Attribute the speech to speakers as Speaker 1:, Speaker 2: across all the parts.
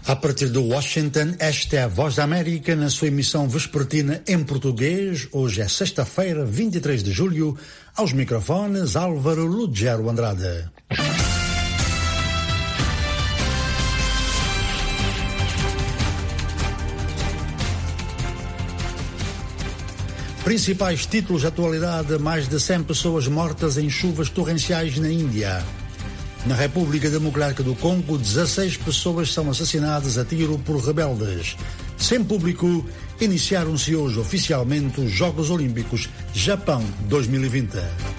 Speaker 1: A partir de Washington, esta é a Voz da América na sua emissão vespertina em português. Hoje é sexta-feira, 23 de julho. Aos microfones, Álvaro Lugero Andrade. Principais títulos de atualidade: mais de 100 pessoas mortas em chuvas torrenciais na Índia. Na República Democrática do Congo, 16 pessoas são assassinadas a tiro por rebeldes. Sem público, iniciaram-se hoje oficialmente os Jogos Olímpicos Japão 2020.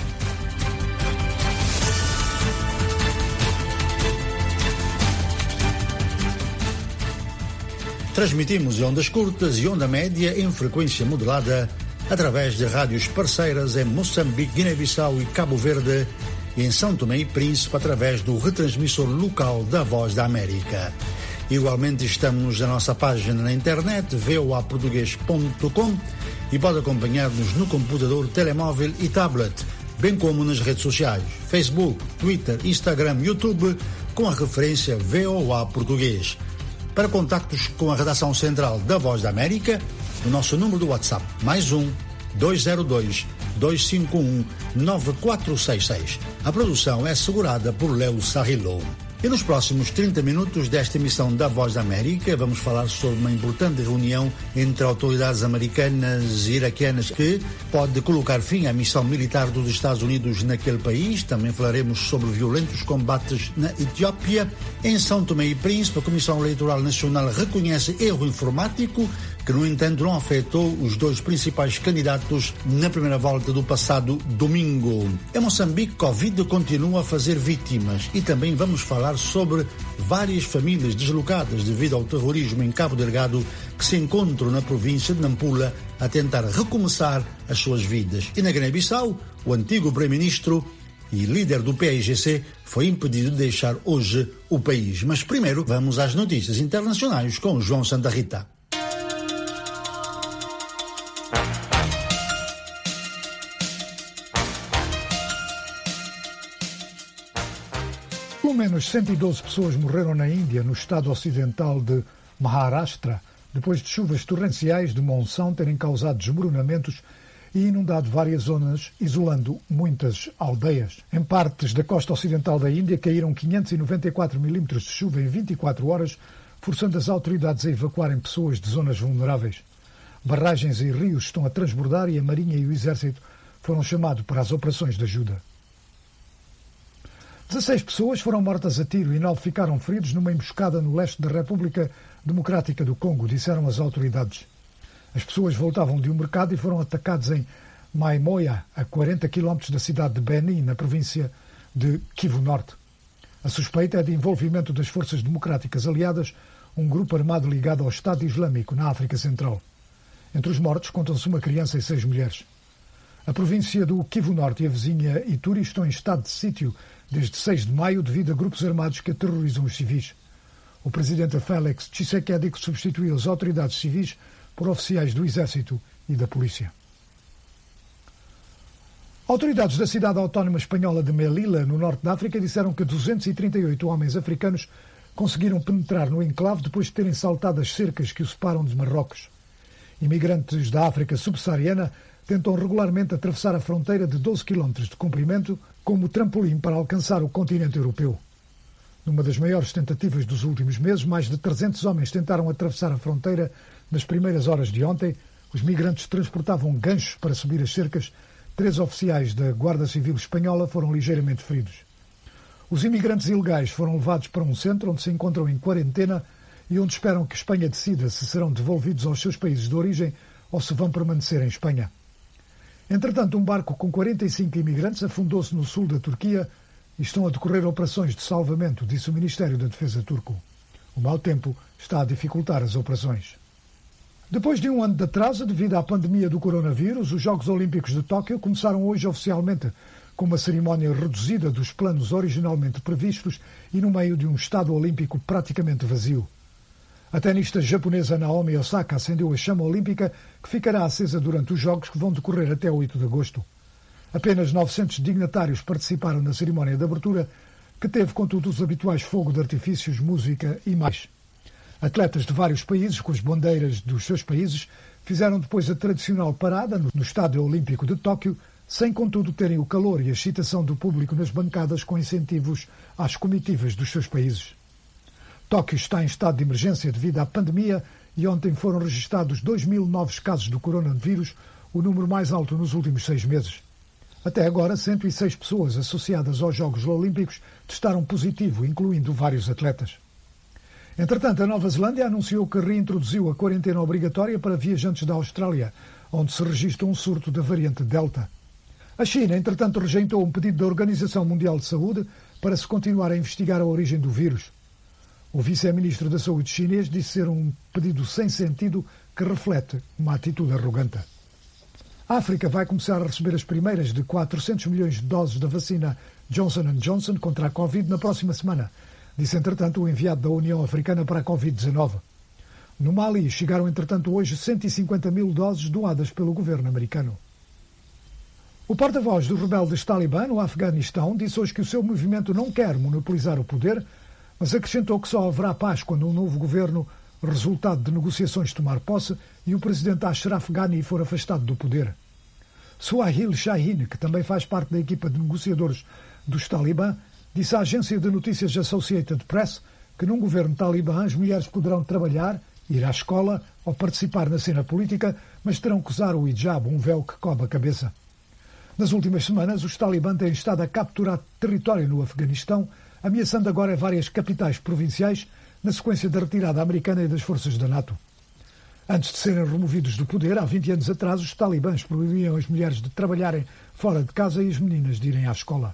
Speaker 1: Transmitimos em ondas curtas e onda média em frequência modulada através de rádios parceiras em Moçambique, Guiné-Bissau e Cabo Verde, e em São Tomé e Príncipe através do retransmissor local da Voz da América. Igualmente estamos na nossa página na internet voaportugues.com e pode acompanhar-nos no computador, telemóvel e tablet, bem como nas redes sociais, Facebook, Twitter, Instagram, YouTube, com a referência VOA Português. Para contactos com a redação central da Voz da América, o nosso número do WhatsApp, +1 202 251 9466. A produção é assegurada por Léo Sarrilo. E nos próximos 30 minutos desta emissão da Voz da América, vamos falar sobre uma importante reunião entre autoridades americanas e iraquianas que pode colocar fim à missão militar dos Estados Unidos naquele país. Também falaremos sobre violentos combates na Etiópia. Em São Tomé e Príncipe, a Comissão Eleitoral Nacional reconhece erro informático que, no entanto, não afetou os dois principais candidatos na primeira volta do passado domingo. Em Moçambique, Covid continua a fazer vítimas e também vamos falar sobre várias famílias deslocadas devido ao terrorismo em Cabo Delgado que se encontram na província de Nampula a tentar recomeçar as suas vidas. E na Guiné-Bissau, o antigo primeiro-ministro e líder do PAIGC foi impedido de deixar hoje o país. Mas primeiro vamos às notícias internacionais com João Santa Rita.
Speaker 2: Pelo menos 112 pessoas morreram na Índia, no estado ocidental de Maharashtra, depois de chuvas torrenciais de monção terem causado desmoronamentos e inundado várias zonas, isolando muitas aldeias. Em partes da costa ocidental da Índia caíram 594 milímetros de chuva em 24 horas, forçando as autoridades a evacuarem pessoas de zonas vulneráveis. Barragens e rios estão a transbordar e a Marinha e o Exército foram chamados para as operações de ajuda. 16 pessoas foram mortas a tiro e 9 ficaram feridos numa emboscada no leste da República Democrática do Congo, disseram as autoridades. As pessoas voltavam de um mercado e foram atacados em Maimoya, a 40 km da cidade de Beni, na província de Kivu Norte. A suspeita é de envolvimento das forças democráticas aliadas, um grupo armado ligado ao Estado Islâmico na África Central. Entre os mortos contam-se uma criança e 6 mulheres. A província do Kivu Norte e a vizinha Ituri estão em estado de sítio desde 6 de maio devido a grupos armados que aterrorizam os civis. O presidente Félix Tshisekedi substituiu as autoridades civis por oficiais do Exército e da Polícia. Autoridades da cidade autónoma espanhola de Melilla, no norte da África, disseram que 238 homens africanos conseguiram penetrar no enclave depois de terem saltado as cercas que o separam de Marrocos. Imigrantes da África subsaariana tentam regularmente atravessar a fronteira de 12 km de comprimento como trampolim para alcançar o continente europeu. Numa das maiores tentativas dos últimos meses, mais de 300 homens tentaram atravessar a fronteira nas primeiras horas de ontem. Os migrantes transportavam ganchos para subir as cercas. 3 oficiais da Guarda Civil espanhola foram ligeiramente feridos. Os imigrantes ilegais foram levados para um centro onde se encontram em quarentena e onde esperam que Espanha decida se serão devolvidos aos seus países de origem ou se vão permanecer em Espanha. Entretanto, um barco com 45 imigrantes afundou-se no sul da Turquia e estão a decorrer operações de salvamento, disse o Ministério da Defesa turco. O mau tempo está a dificultar as operações. Depois de um ano de atraso devido à pandemia do coronavírus, os Jogos Olímpicos de Tóquio começaram hoje oficialmente com uma cerimónia reduzida dos planos originalmente previstos e no meio de um estado olímpico praticamente vazio. A tenista japonesa Naomi Osaka acendeu a chama olímpica que ficará acesa durante os Jogos que vão decorrer até 8 de agosto. Apenas 900 dignatários participaram na cerimónia de abertura, que teve, contudo, os habituais fogo de artifícios, música e mais. Atletas de vários países, com as bandeiras dos seus países, fizeram depois a tradicional parada no Estádio Olímpico de Tóquio, sem contudo terem o calor e a excitação do público nas bancadas com incentivos às comitivas dos seus países. Tóquio está em estado de emergência devido à pandemia e ontem foram registados 2.000 novos casos do coronavírus, o número mais alto nos últimos 6 meses. Até agora, 106 pessoas associadas aos Jogos Olímpicos testaram positivo, incluindo vários atletas. Entretanto, a Nova Zelândia anunciou que reintroduziu a quarentena obrigatória para viajantes da Austrália, onde se registra um surto da variante Delta. A China, entretanto, rejeitou um pedido da Organização Mundial de Saúde para se continuar a investigar a origem do vírus. O vice-ministro da Saúde chinês disse ser um pedido sem sentido que reflete uma atitude arrogante. A África vai começar a receber as primeiras de 400 milhões de doses da vacina Johnson & Johnson contra a Covid na próxima semana, disse, entretanto, o enviado da União Africana para a Covid-19. No Mali, chegaram, entretanto, hoje 150 mil doses doadas pelo governo americano. O porta-voz dos rebeldes Talibã no Afeganistão disse hoje que o seu movimento não quer monopolizar o poder, mas acrescentou que só haverá paz quando um novo governo, resultado de negociações, tomar posse e o presidente Ashraf Ghani for afastado do poder. Suhail Shaheen, que também faz parte da equipa de negociadores dos Talibã, disse à agência de notícias Associated Press que num governo talibã as mulheres poderão trabalhar, ir à escola ou participar na cena política, mas terão que usar o hijab, um véu que cobre a cabeça. Nas últimas semanas, os Talibã têm estado a capturar território no Afeganistão, ameaçando agora várias capitais provinciais, na sequência da retirada americana e das forças da NATO. Antes de serem removidos do poder, há 20 anos atrás, os talibãs proibiam as mulheres de trabalharem fora de casa e as meninas de irem à escola.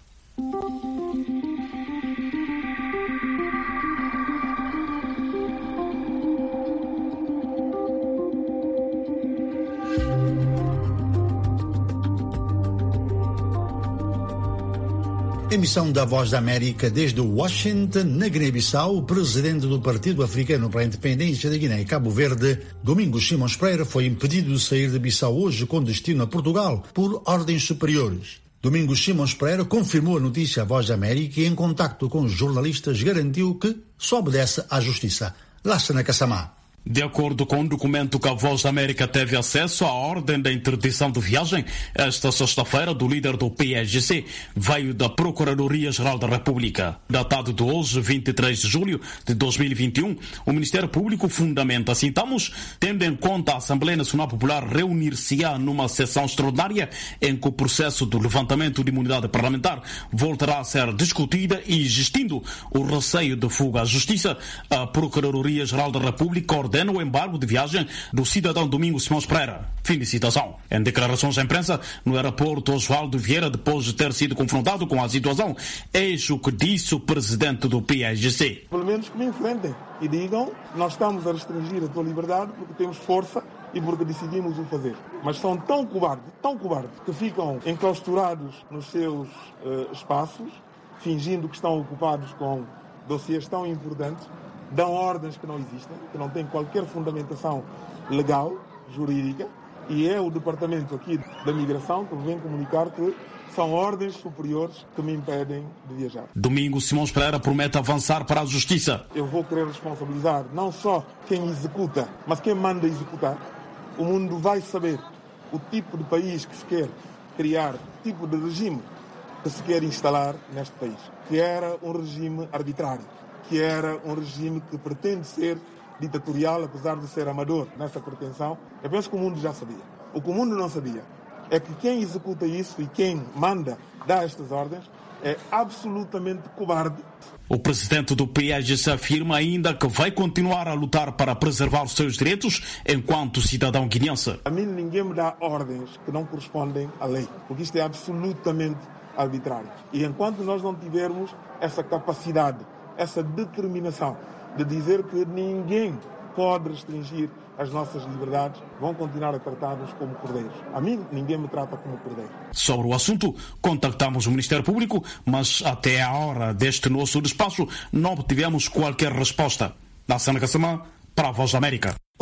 Speaker 1: Emissão da Voz da América desde Washington, na Guiné-Bissau. O presidente do Partido Africano para a Independência da Guiné e Cabo Verde, Domingos Simões Pereira, foi impedido de sair de Bissau hoje com destino a Portugal por ordens superiores. Domingos Simões Pereira confirmou a notícia à Voz da América e, em contacto com os jornalistas, garantiu que só obedece à justiça. Lassana Kassamá.
Speaker 3: De acordo com um documento que a Voz da América teve acesso, a ordem da interdição de viagem esta sexta-feira do líder do PAIGC veio da Procuradoria-Geral da República. Datado de hoje, 23 de julho de 2021, o Ministério Público fundamenta, citamos, tendo em conta a Assembleia Nacional Popular reunir-se-á numa sessão extraordinária em que o processo do levantamento de imunidade parlamentar voltará a ser discutida e, existindo o receio de fuga à Justiça, a Procuradoria-Geral da República ordena o embargo de viagem do cidadão Domingos Simões Pereira. Fim de citação. Em declarações à imprensa, no aeroporto Oswaldo Vieira, depois de ter sido confrontado com a situação, eis o que disse o presidente do PAIGC.
Speaker 4: Pelo menos que me enfrentem e digam, nós estamos a restringir a tua liberdade porque temos força e porque decidimos o fazer. Mas são tão cobardes, que ficam enclausturados nos seus espaços, fingindo que estão ocupados com dossiês tão importantes, dão ordens que não existem, que não têm qualquer fundamentação legal, jurídica, e é o departamento aqui da migração que vem comunicar que são ordens superiores que me impedem de viajar.
Speaker 3: Domingos Simões Pereira promete avançar para a Justiça.
Speaker 4: Eu vou querer responsabilizar não só quem executa, mas quem manda executar. O mundo vai saber o tipo de país que se quer criar, o tipo de regime que se quer instalar neste país, que era um regime arbitrário, que era um regime que pretende ser ditatorial, apesar de ser amador nessa pretensão. Eu penso que o mundo já sabia. O que o mundo não sabia é que quem executa isso e quem manda, dá estas ordens, é absolutamente cobarde.
Speaker 3: O presidente do PAIGC afirma ainda que vai continuar a lutar para preservar os seus direitos enquanto cidadão guineense.
Speaker 4: A mim ninguém me dá ordens que não correspondem à lei, porque isto é absolutamente arbitrário. E enquanto nós não tivermos essa capacidade, essa determinação de dizer que ninguém pode restringir as nossas liberdades, vão continuar a tratar-nos como cordeiros. A mim, ninguém me trata como cordeiro.
Speaker 3: Sobre o assunto, contactamos o Ministério Público, mas até a hora deste nosso despacho não obtivemos qualquer resposta. Lassana Kassamá, para a Voz da América.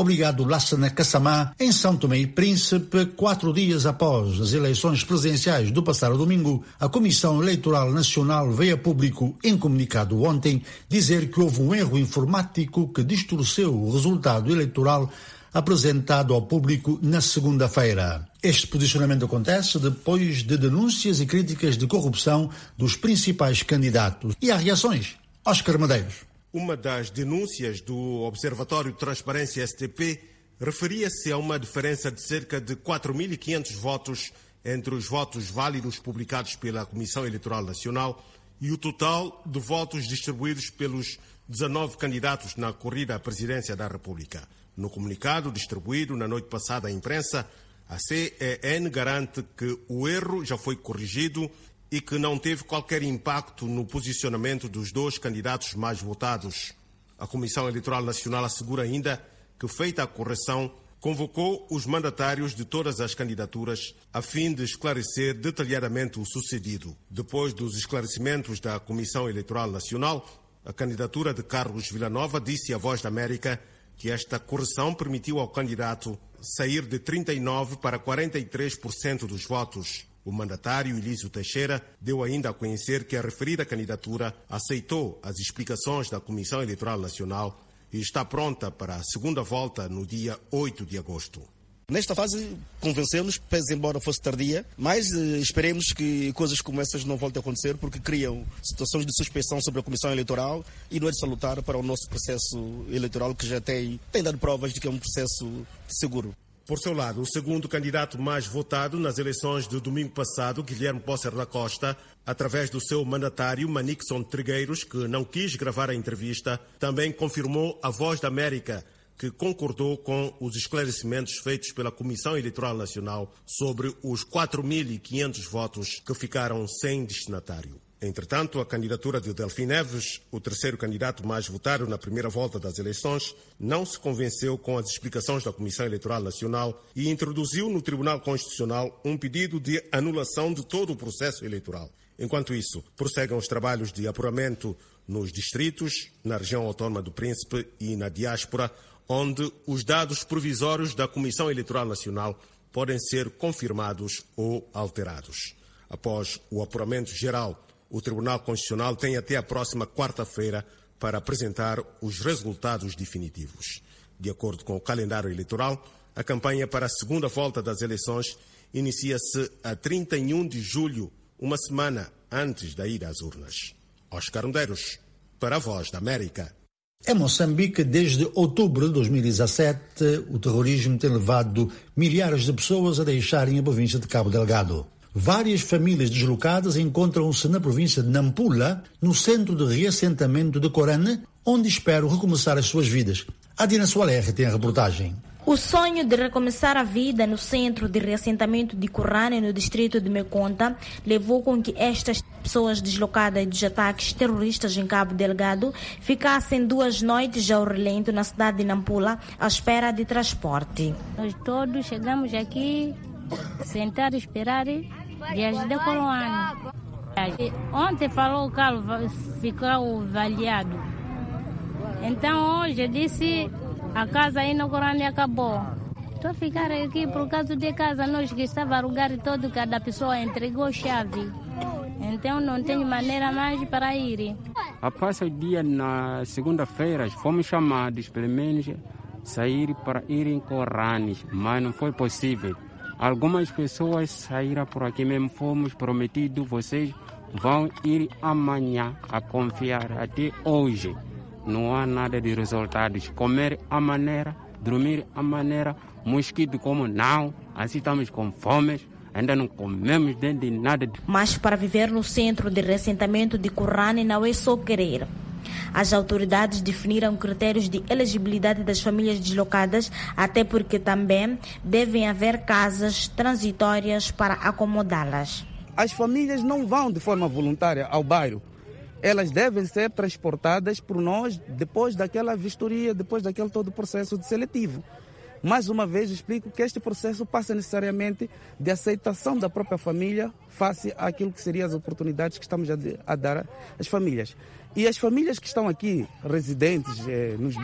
Speaker 1: Obrigado Lassana Kassamá, em São Tomé e Príncipe. 4 dias após as eleições presidenciais do passado domingo, a Comissão Eleitoral Nacional veio a público, em comunicado ontem, dizer que houve um erro informático que distorceu o resultado eleitoral apresentado ao público na segunda-feira. Este posicionamento acontece depois de denúncias e críticas de corrupção dos principais candidatos. E há reações. Oscar Medeiros.
Speaker 5: Uma das denúncias do Observatório de Transparência STP referia-se a uma diferença de cerca de 4.500 votos entre os votos válidos publicados pela Comissão Eleitoral Nacional e o total de votos distribuídos pelos 19 candidatos na corrida à presidência da República. No comunicado distribuído na noite passada à imprensa, a CEN garante que o erro já foi corrigido e que não teve qualquer impacto no posicionamento dos 2 candidatos mais votados. A Comissão Eleitoral Nacional assegura ainda que, feita a correção, convocou os mandatários de todas as candidaturas a fim de esclarecer detalhadamente o sucedido. Depois dos esclarecimentos da Comissão Eleitoral Nacional, a candidatura de Carlos Villanova disse à Voz da América que esta correção permitiu ao candidato sair de 39% para 43% dos votos. O mandatário Elísio Teixeira deu ainda a conhecer que a referida candidatura aceitou as explicações da Comissão Eleitoral Nacional e está pronta para a segunda volta no dia 8 de agosto.
Speaker 6: Nesta fase, convencemos, pese embora fosse tardia, mas esperemos que coisas como essas não voltem a acontecer, porque criam situações de suspeição sobre a Comissão Eleitoral e não é de salutar para o nosso processo eleitoral, que já tem dado provas de que é um processo seguro.
Speaker 5: Por seu lado, o segundo candidato mais votado nas eleições do domingo passado, Guilherme Pócer da Costa, através do seu mandatário Manixon Trigueiros, que não quis gravar a entrevista, também confirmou à Voz da América que concordou com os esclarecimentos feitos pela Comissão Eleitoral Nacional sobre os 4.500 votos que ficaram sem destinatário. Entretanto, a candidatura de Delfim Neves, o terceiro candidato mais votado na primeira volta das eleições, não se convenceu com as explicações da Comissão Eleitoral Nacional e introduziu no Tribunal Constitucional um pedido de anulação de todo o processo eleitoral. Enquanto isso, prosseguem os trabalhos de apuramento nos distritos, na região autónoma do Príncipe e na diáspora, onde os dados provisórios da Comissão Eleitoral Nacional podem ser confirmados ou alterados. Após o apuramento geral, o Tribunal Constitucional tem até a próxima quarta-feira para apresentar os resultados definitivos. De acordo com o calendário eleitoral, a campanha para a segunda volta das eleições inicia-se a 31 de julho, uma semana antes da ida às urnas. Oscar Medeiros, para a Voz da América.
Speaker 1: Em Moçambique, desde outubro de 2017, o terrorismo tem levado milhares de pessoas a deixarem a província de Cabo Delgado. Várias famílias deslocadas encontram-se na província de Nampula, no centro de reassentamento de Corane, onde esperam recomeçar as suas vidas. A Dina Soaler tem a reportagem.
Speaker 7: O sonho de recomeçar a vida no centro de reassentamento de Corane, no distrito de Meconta, levou com que estas pessoas deslocadas dos ataques terroristas em Cabo Delgado ficassem 2 noites ao relento na cidade de Nampula, à espera de transporte.
Speaker 8: Nós todos chegamos aqui, sentar e esperar dias de Corone. Ontem falou o carro ficou avaliado. Então hoje disse a casa aí no Corone acabou. Estou a ficar aqui por causa de casa. Nós que estava a alugar todo, cada pessoa entregou chave. Então não tenho maneira mais para ir.
Speaker 9: Após o dia, na segunda-feira, fomos chamados, pelo menos, sair para ir em Corane, mas não foi possível. Algumas pessoas saíram por aqui mesmo, fomos prometidos, vocês vão ir amanhã, a confiar até hoje. Não há nada de resultados. Comer à maneira, dormir à maneira, mosquito como não, assim estamos com fome, ainda não comemos de nada.
Speaker 7: Mas para viver no centro de reassentamento de Corane não é só querer. As autoridades definiram critérios de elegibilidade das famílias deslocadas, até porque também devem haver casas transitórias para acomodá-las.
Speaker 10: As famílias não vão de forma voluntária ao bairro. Elas devem ser transportadas por nós depois daquela vistoria, depois daquele todo o processo de seletivo. Mais uma vez explico que este processo passa necessariamente de aceitação da própria família face àquilo que seriam as oportunidades que estamos a dar às famílias. E as famílias que estão aqui, residentes nos bairros,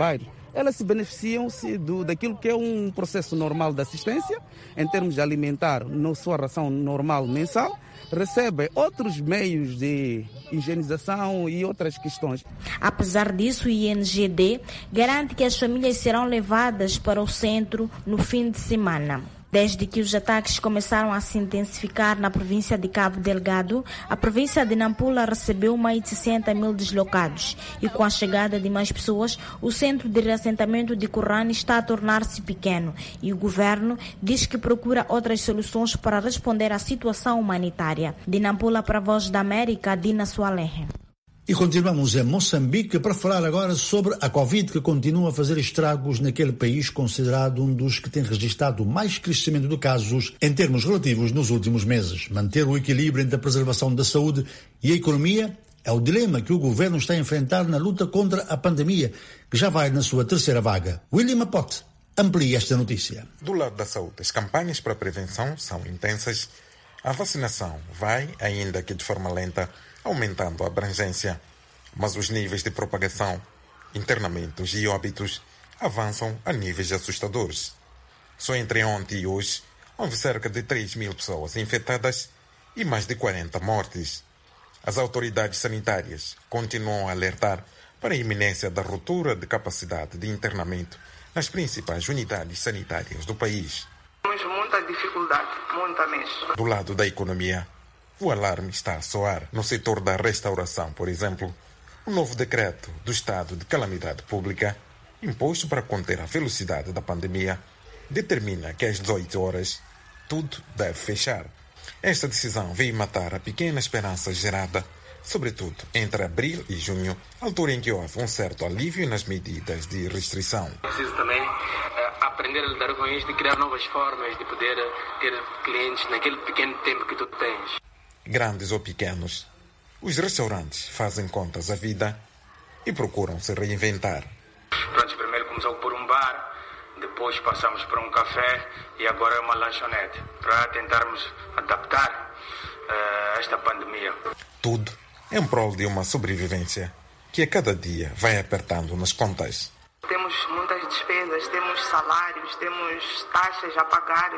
Speaker 10: elas se beneficiam-se daquilo que é um processo normal de assistência, em termos de alimentar, na sua ração normal mensal, recebem outros meios de higienização e outras questões.
Speaker 7: Apesar disso, o INGD garante que as famílias serão levadas para o centro no fim de semana. Desde que os ataques começaram a se intensificar na província de Cabo Delgado, a província de Nampula recebeu mais de 60 mil deslocados e com a chegada de mais pessoas, o centro de reassentamento de Currane está a tornar-se pequeno e o governo diz que procura outras soluções para responder à situação humanitária. De Nampula para a Voz da América, Dina Soalehe.
Speaker 1: E continuamos em Moçambique para falar agora sobre a Covid, que continua a fazer estragos naquele país considerado um dos que tem registrado mais crescimento de casos em termos relativos nos últimos meses. Manter o equilíbrio entre a preservação da saúde e a economia é o dilema que o governo está a enfrentar na luta contra a pandemia, que já vai na sua terceira vaga. William Apote amplia esta notícia.
Speaker 11: Do lado da saúde, as campanhas para a prevenção são intensas. A vacinação vai, ainda que de forma lenta, aumentando a abrangência, mas os níveis de propagação, internamentos e óbitos avançam a níveis assustadores. Só entre ontem e hoje, houve cerca de 3 mil pessoas infectadas e mais de 40 mortes. As autoridades sanitárias continuam a alertar para a iminência da ruptura de capacidade de internamento nas principais unidades sanitárias do país.
Speaker 12: Temos muita dificuldade, muita mesmo.
Speaker 11: Do lado da economia, o alarme está a soar. No setor da restauração, por exemplo, o novo decreto do estado de calamidade pública, imposto para conter a velocidade da pandemia, determina que às 18 horas tudo deve fechar. Esta decisão veio matar a pequena esperança gerada, sobretudo entre abril e junho, altura em que houve um certo alívio nas medidas de restrição.
Speaker 12: Preciso também aprender a lidar com isto e criar novas formas de poder ter clientes naquele pequeno tempo que tu tens.
Speaker 11: Grandes ou pequenos, os restaurantes fazem contas à vida e procuram se reinventar.
Speaker 12: Pronto, primeiro começou por um bar, depois passamos por um café e agora é uma lanchonete, para tentarmos adaptar a esta pandemia.
Speaker 11: Tudo em prol de uma sobrevivência que a cada dia vai apertando nas contas.
Speaker 12: Temos muitas despesas, temos salários, temos taxas a pagar,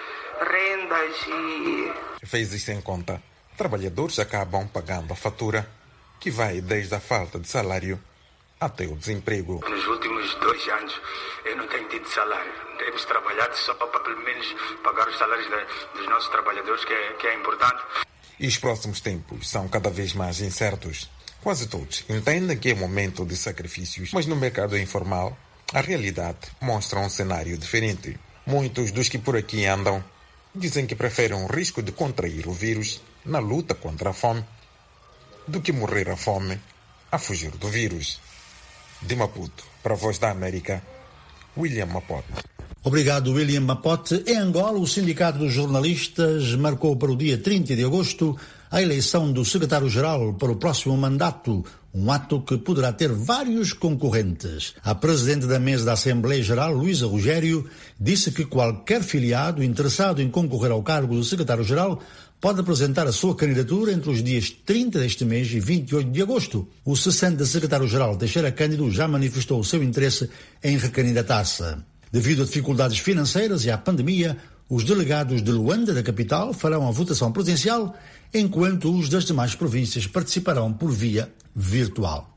Speaker 12: rendas e...
Speaker 11: Vezes sem conta, trabalhadores acabam pagando a fatura, que vai desde a falta de salário até o desemprego.
Speaker 12: Nos últimos 2 anos eu não tenho tido salário. Temos trabalhado só para pelo menos pagar os salários dos nossos trabalhadores, que é importante.
Speaker 11: E os próximos tempos são cada vez mais incertos. Quase todos entendem que é momento de sacrifícios, mas no mercado informal a realidade mostra um cenário diferente. Muitos dos que por aqui andam dizem que preferem o risco de contrair o vírus na luta contra a fome do que morrer à fome a fugir do vírus. De Maputo, para a Voz da América, William Apote.
Speaker 1: Obrigado, William Apote. Em Angola, o Sindicato dos Jornalistas marcou para o dia 30 de agosto a eleição do secretário-geral para o próximo mandato, um ato que poderá ter vários concorrentes. A presidente da mesa da Assembleia Geral, Luísa Rogério, disse que qualquer filiado interessado em concorrer ao cargo de secretário-geral pode apresentar a sua candidatura entre os dias 30 deste mês e 28 de agosto. O cessante da secretário-geral, Teixeira Cândido, já manifestou o seu interesse em recandidatar-se. Devido a dificuldades financeiras e à pandemia, os delegados de Luanda, da capital, farão a votação presencial, enquanto os das demais províncias participarão por via virtual.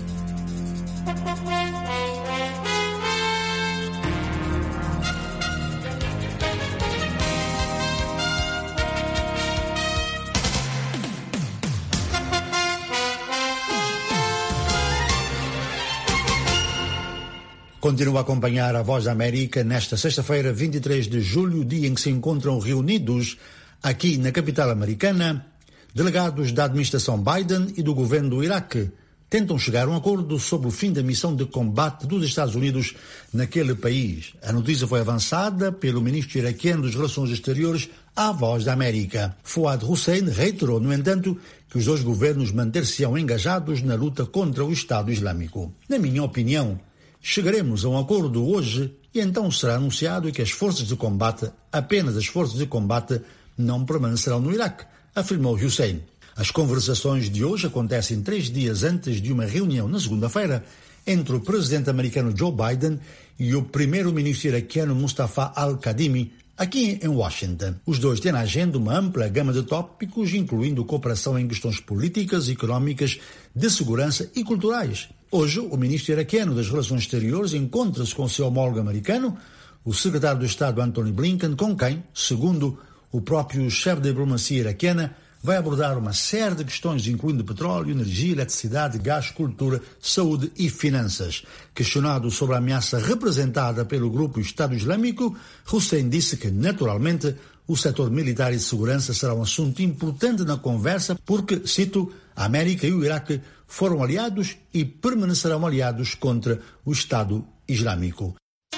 Speaker 1: Continua a acompanhar a Voz da América nesta sexta-feira, 23 de julho, dia em que se encontram reunidos aqui na capital americana delegados da administração Biden e do governo do Iraque. Tentam chegar a um acordo sobre o fim da missão de combate dos Estados Unidos naquele país. A notícia foi avançada pelo ministro iraquiano das Relações Exteriores à Voz da América. Fouad Hussein reiterou, no entanto, que os dois governos manter-se-ão engajados na luta contra o Estado Islâmico. Na minha opinião, chegaremos a um acordo hoje e então será anunciado que as forças de combate, apenas as forças de combate, não permanecerão no Iraque, afirmou Hussein. As conversações de hoje acontecem 3 dias antes de uma reunião na segunda-feira entre o presidente americano Joe Biden e o primeiro-ministro iraquiano Mustafa al-Kadhimi, aqui em Washington. Os dois têm na agenda uma ampla gama de tópicos, incluindo cooperação em questões políticas, económicas, de segurança e culturais. Hoje, o ministro iraquiano das Relações Exteriores encontra-se com seu homólogo americano, o secretário de Estado Antony Blinken, com quem, segundo o próprio chefe da diplomacia iraquiana, vai abordar uma série de questões, incluindo petróleo, energia, eletricidade, gás, cultura, saúde e finanças. Questionado sobre a ameaça representada pelo grupo Estado Islâmico, Hussein disse que, naturalmente, o setor militar e de segurança será um assunto importante na conversa porque, cito, a América e o Iraque foram aliados e permanecerão aliados contra o Estado Islâmico.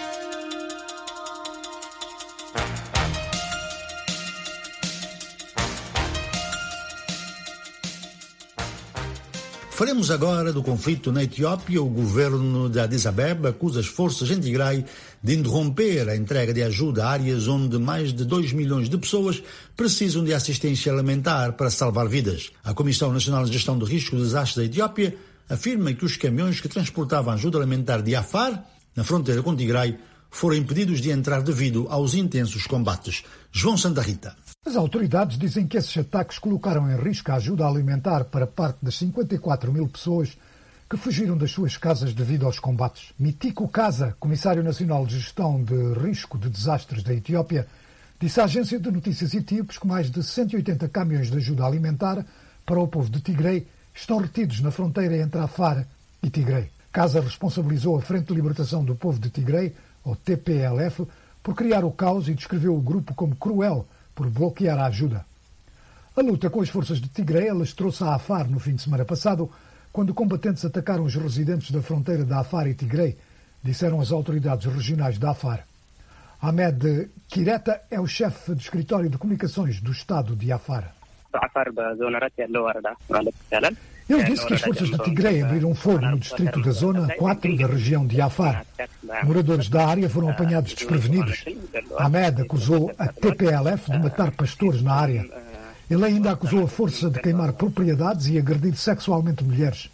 Speaker 1: Falemos agora do conflito na Etiópia. O governo de Addis Abeba acusa as forças em Tigray de interromper a entrega de ajuda a áreas onde mais de 2 milhões de pessoas precisam de assistência alimentar para salvar vidas. A Comissão Nacional de Gestão de Risco de Desastres da Etiópia afirma que os caminhões que transportavam ajuda alimentar de Afar, na fronteira com Tigray, foram impedidos de entrar devido aos intensos combates. João Santa Rita.
Speaker 2: As autoridades dizem que esses ataques colocaram em risco a ajuda alimentar para parte das 54 mil pessoas que fugiram das suas casas devido aos combates. Mitiko Kaza, Comissário Nacional de Gestão de Risco de Desastres da Etiópia, disse à agência de notícias etíopes que mais de 180 caminhões de ajuda alimentar para o povo de Tigray estão retidos na fronteira entre Afar e Tigray. Kaza responsabilizou a Frente de Libertação do Povo de Tigray, ou TPLF, por criar o caos e descreveu o grupo como cruel por bloquear a ajuda. A luta com as forças de Tigray alastrou-se a Afar no fim de semana passado, quando combatentes atacaram os residentes da fronteira de Afar e Tigray, disseram as autoridades regionais de Afar. Ahmed Kireta é o chefe de escritório de comunicações do estado de Afar. Ele disse que as forças de Tigray abriram fogo no distrito da Zona 4 da região de Afar. Moradores da área foram apanhados desprevenidos. Ahmed acusou a TPLF de matar pastores na área. Ele ainda acusou a força de queimar propriedades e agredir sexualmente mulheres.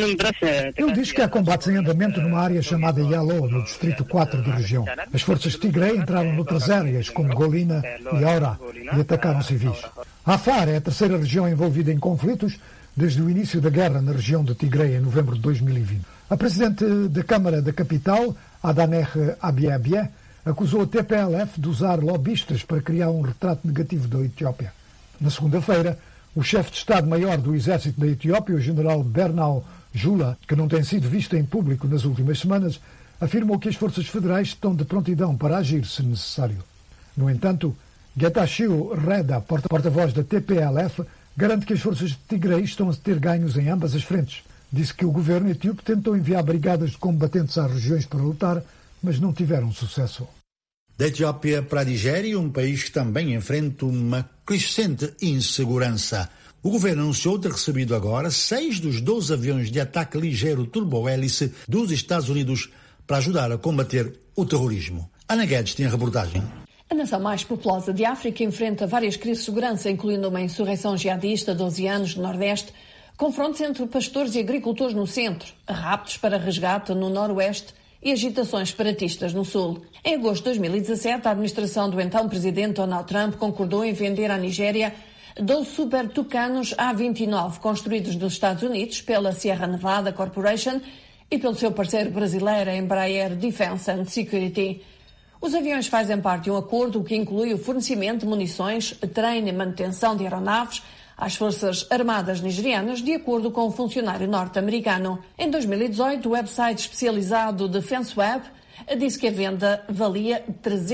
Speaker 2: Ele diz que há combates em andamento numa área chamada Yalo, no distrito 4 da região. As forças de Tigray entraram noutras áreas, como Golina e Aura, e atacaram civis. Afar é a terceira região envolvida em conflitos desde o início da guerra na região de Tigray em novembro de 2020. A presidente da Câmara da capital, Adaneh Abiy, acusou a TPLF de usar lobistas para criar um retrato negativo da Etiópia. Na segunda-feira, o chefe de Estado-Maior do Exército da Etiópia, o general Bernal Jula, que não tem sido visto em público nas últimas semanas, afirmou que as forças federais estão de prontidão para agir se necessário. No entanto, Getachew Reda, porta-voz da TPLF, garante que as forças de Tigray estão a ter ganhos em ambas as frentes. Disse que o governo etíope tentou enviar brigadas de combatentes às regiões para lutar, mas não tiveram sucesso.
Speaker 1: Da Etiópia para a Nigéria, um país que também enfrenta uma crescente insegurança. O governo anunciou ter recebido agora 6 dos 12 aviões de ataque ligeiro turbohélice dos Estados Unidos para ajudar a combater o terrorismo. Ana Guedes tem a reportagem.
Speaker 13: A nação mais populosa de África enfrenta várias crises de segurança, incluindo uma insurreição jihadista há 12 anos no Nordeste, confrontos entre pastores e agricultores no centro, raptos para resgate no Noroeste e agitações separatistas no Sul. Em agosto de 2017, a administração do então presidente Donald Trump concordou em vender à Nigéria 12 Super Tucanos A-29 construídos nos Estados Unidos pela Sierra Nevada Corporation e pelo seu parceiro brasileiro Embraer Defense and Security. Os aviões fazem parte de um acordo que inclui o fornecimento de munições, treino e manutenção de aeronaves às Forças Armadas nigerianas, de acordo com um funcionário norte-americano. Em 2018, o website especializado DefenseWeb disse que a venda valia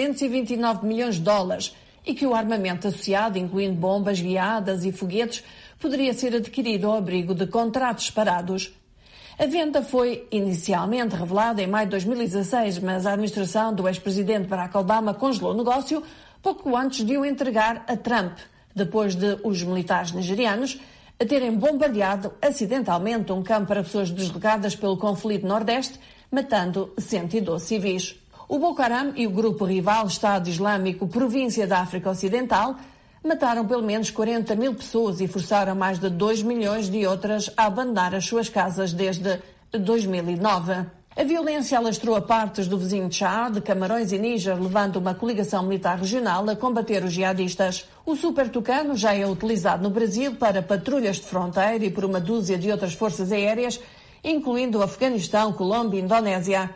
Speaker 13: 329 milhões de dólares e que o armamento associado, incluindo bombas guiadas e foguetes, poderia ser adquirido ao abrigo de contratos parados. A venda foi inicialmente revelada em maio de 2016, mas a administração do ex-presidente Barack Obama congelou o negócio pouco antes de o entregar a Trump, depois de os militares nigerianos terem bombardeado acidentalmente um campo para pessoas deslocadas pelo conflito Nordeste, matando 112 civis. O Boko Haram e o grupo rival Estado Islâmico, província da África Ocidental, mataram pelo menos 40 mil pessoas e forçaram mais de 2 milhões de outras a abandonar as suas casas desde 2009. A violência alastrou a partes do vizinho Tchad, Camarões e Níger, levando uma coligação militar regional a combater os jihadistas. O Super Tucano já é utilizado no Brasil para patrulhas de fronteira e por uma dúzia de outras forças aéreas, incluindo o Afeganistão, Colômbia e Indonésia.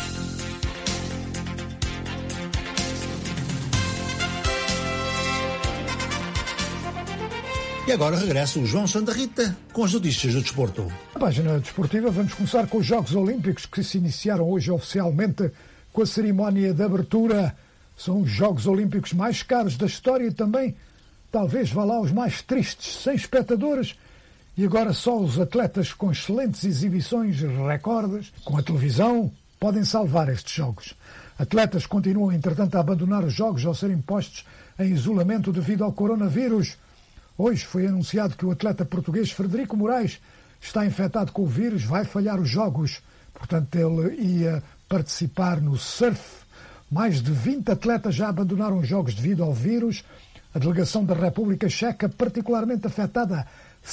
Speaker 1: E agora regressa o João Santa Rita com as notícias do desporto.
Speaker 2: Na página desportiva vamos começar com os Jogos Olímpicos que se iniciaram hoje oficialmente com a cerimónia de abertura. São os Jogos Olímpicos mais caros da história e também, talvez vá lá, os mais tristes, sem espectadores. E agora só os atletas com excelentes exibições, recordes, com a televisão, podem salvar estes Jogos. Atletas continuam, entretanto, a abandonar os Jogos ao serem postos em isolamento devido ao coronavírus. Hoje foi anunciado que o atleta português Frederico Moraes está infectado com o vírus, vai falhar os Jogos. Portanto, ele ia participar no surf. Mais de 20 atletas já abandonaram os Jogos devido ao vírus. A delegação da República Checa, particularmente afetada,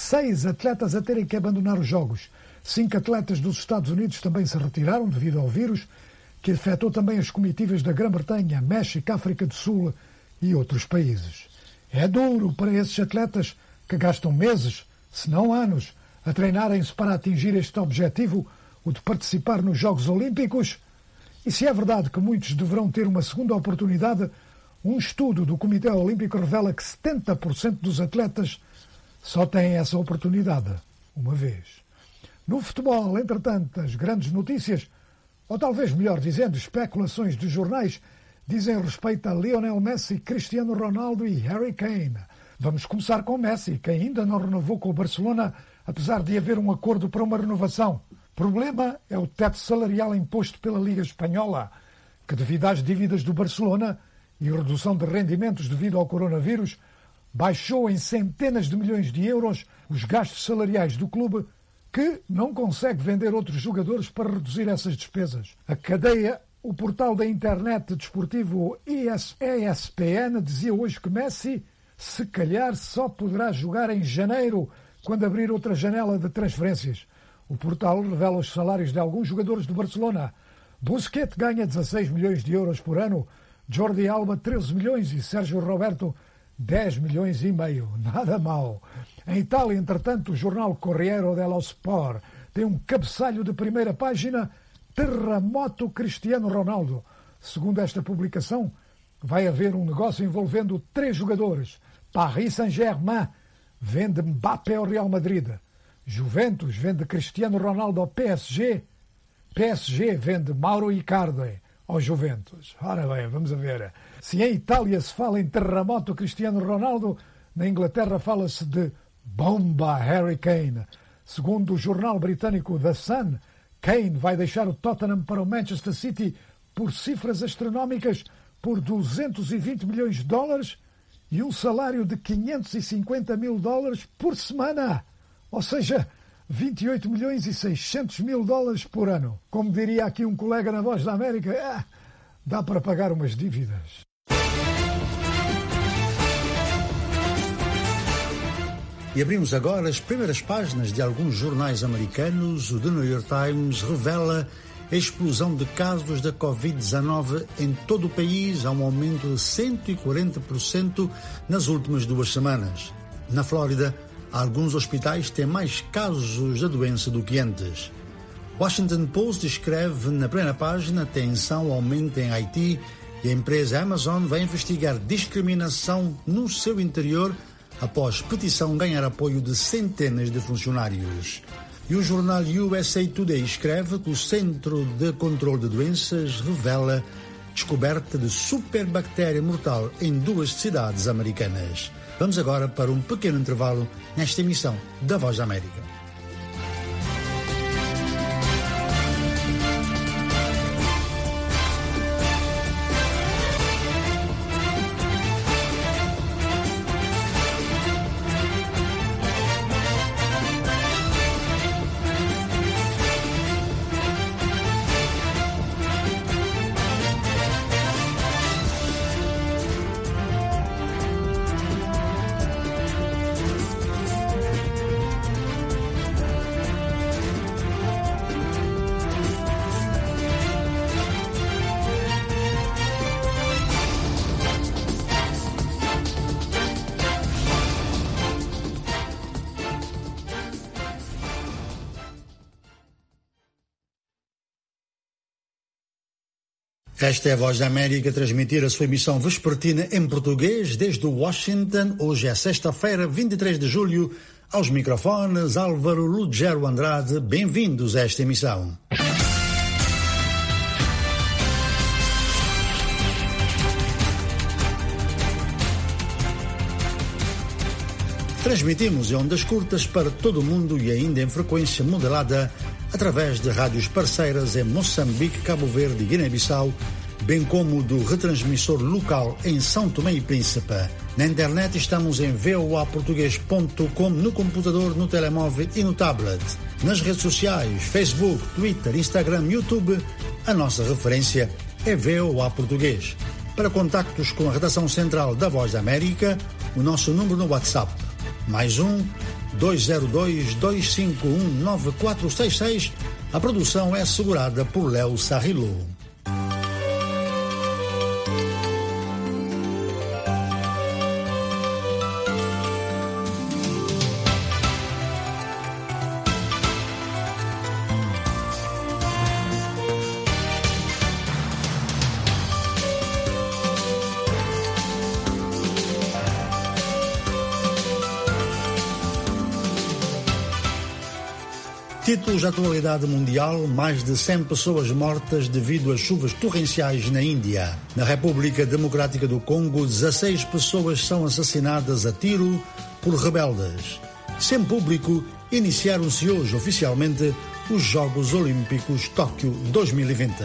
Speaker 2: 6 atletas a terem que abandonar os Jogos. 5 atletas dos Estados Unidos também se retiraram devido ao vírus, que afetou também as comitivas da Grã-Bretanha, México, África do Sul e outros países. É duro para esses atletas que gastam meses, se não anos, a treinarem-se para atingir este objetivo, o de participar nos Jogos Olímpicos. E se é verdade que muitos deverão ter uma segunda oportunidade, um estudo do Comitê Olímpico revela que 70% dos atletas só têm essa oportunidade uma vez. No futebol, entretanto, as grandes notícias, ou talvez melhor dizendo, especulações dos jornais, dizem respeito a Lionel Messi, Cristiano Ronaldo e Harry Kane. Vamos começar com Messi, que ainda não renovou com o Barcelona, apesar de haver um acordo para uma renovação. O problema é o teto salarial imposto pela Liga Espanhola, que devido às dívidas do Barcelona e redução de rendimentos devido ao coronavírus, baixou em centenas de milhões de euros os gastos salariais do clube, que não consegue vender outros jogadores para reduzir essas despesas. A cadeia O portal da internet desportivo ESPN dizia hoje que Messi, se calhar, só poderá jogar em janeiro, quando abrir outra janela de transferências. O portal revela os salários de alguns jogadores do Barcelona. Busquets ganha 16 milhões de euros por ano, Jordi Alba 13 milhões e Sérgio Roberto 10 milhões e meio. Nada mal. Em Itália, entretanto, o jornal Corriere dello Sport tem um cabeçalho de primeira página: Terremoto Cristiano Ronaldo. Segundo esta publicação, vai haver um negócio envolvendo 3 jogadores. Paris Saint-Germain vende Mbappé ao Real Madrid. Juventus vende Cristiano Ronaldo ao PSG. PSG vende Mauro Icardi ao Juventus. Ora bem, vamos a ver. Se em Itália se fala em terremoto Cristiano Ronaldo, na Inglaterra fala-se de bomba Harry Kane. Segundo o jornal britânico The Sun, Kane vai deixar o Tottenham para o Manchester City por cifras astronómicas, por 220 milhões de dólares e um salário de 550 mil dólares por semana. Ou seja, 28 milhões e 600 mil dólares por ano. Como diria aqui um colega na Voz da América, dá para pagar umas dívidas.
Speaker 1: E abrimos agora as primeiras páginas de alguns jornais americanos. O The New York Times revela a explosão de casos da Covid-19 em todo o país, há um aumento de 140% nas últimas 2 semanas. Na Flórida, alguns hospitais têm mais casos da doença do que antes. Washington Post escreve na primeira página: tensão aumenta em Haiti e a empresa Amazon vai investigar discriminação no seu interior após petição ganhar apoio de centenas de funcionários. E o jornal USA Today escreve que o Centro de Controle de Doenças revela descoberta de superbactéria mortal em 2 cidades americanas. Vamos agora para um pequeno intervalo nesta emissão da Voz da América. Esta é a Voz da América a transmitir a sua emissão vespertina em português desde Washington. Hoje é sexta-feira, 23 de julho. Aos microfones, Álvaro Lugero Andrade. Bem-vindos a esta emissão. Transmitimos em ondas curtas para todo o mundo e ainda em frequência modulada através de rádios parceiras em Moçambique, Cabo Verde e Guiné-Bissau, bem como do retransmissor local em São Tomé e Príncipe. Na internet estamos em voaportugues.com, no computador, no telemóvel e no tablet. Nas redes sociais, Facebook, Twitter, Instagram, YouTube, a nossa referência é VOA Português. Para contactos com a redação central da Voz da América, o nosso número no WhatsApp, +1 202 251 9466. A produção é assegurada por Léo Sarrilo. Títulos de atualidade mundial: mais de 100 pessoas mortas devido às chuvas torrenciais na Índia. Na República Democrática do Congo, 16 pessoas são assassinadas a tiro por rebeldes. Sem público, iniciaram-se hoje oficialmente os Jogos Olímpicos Tóquio 2020.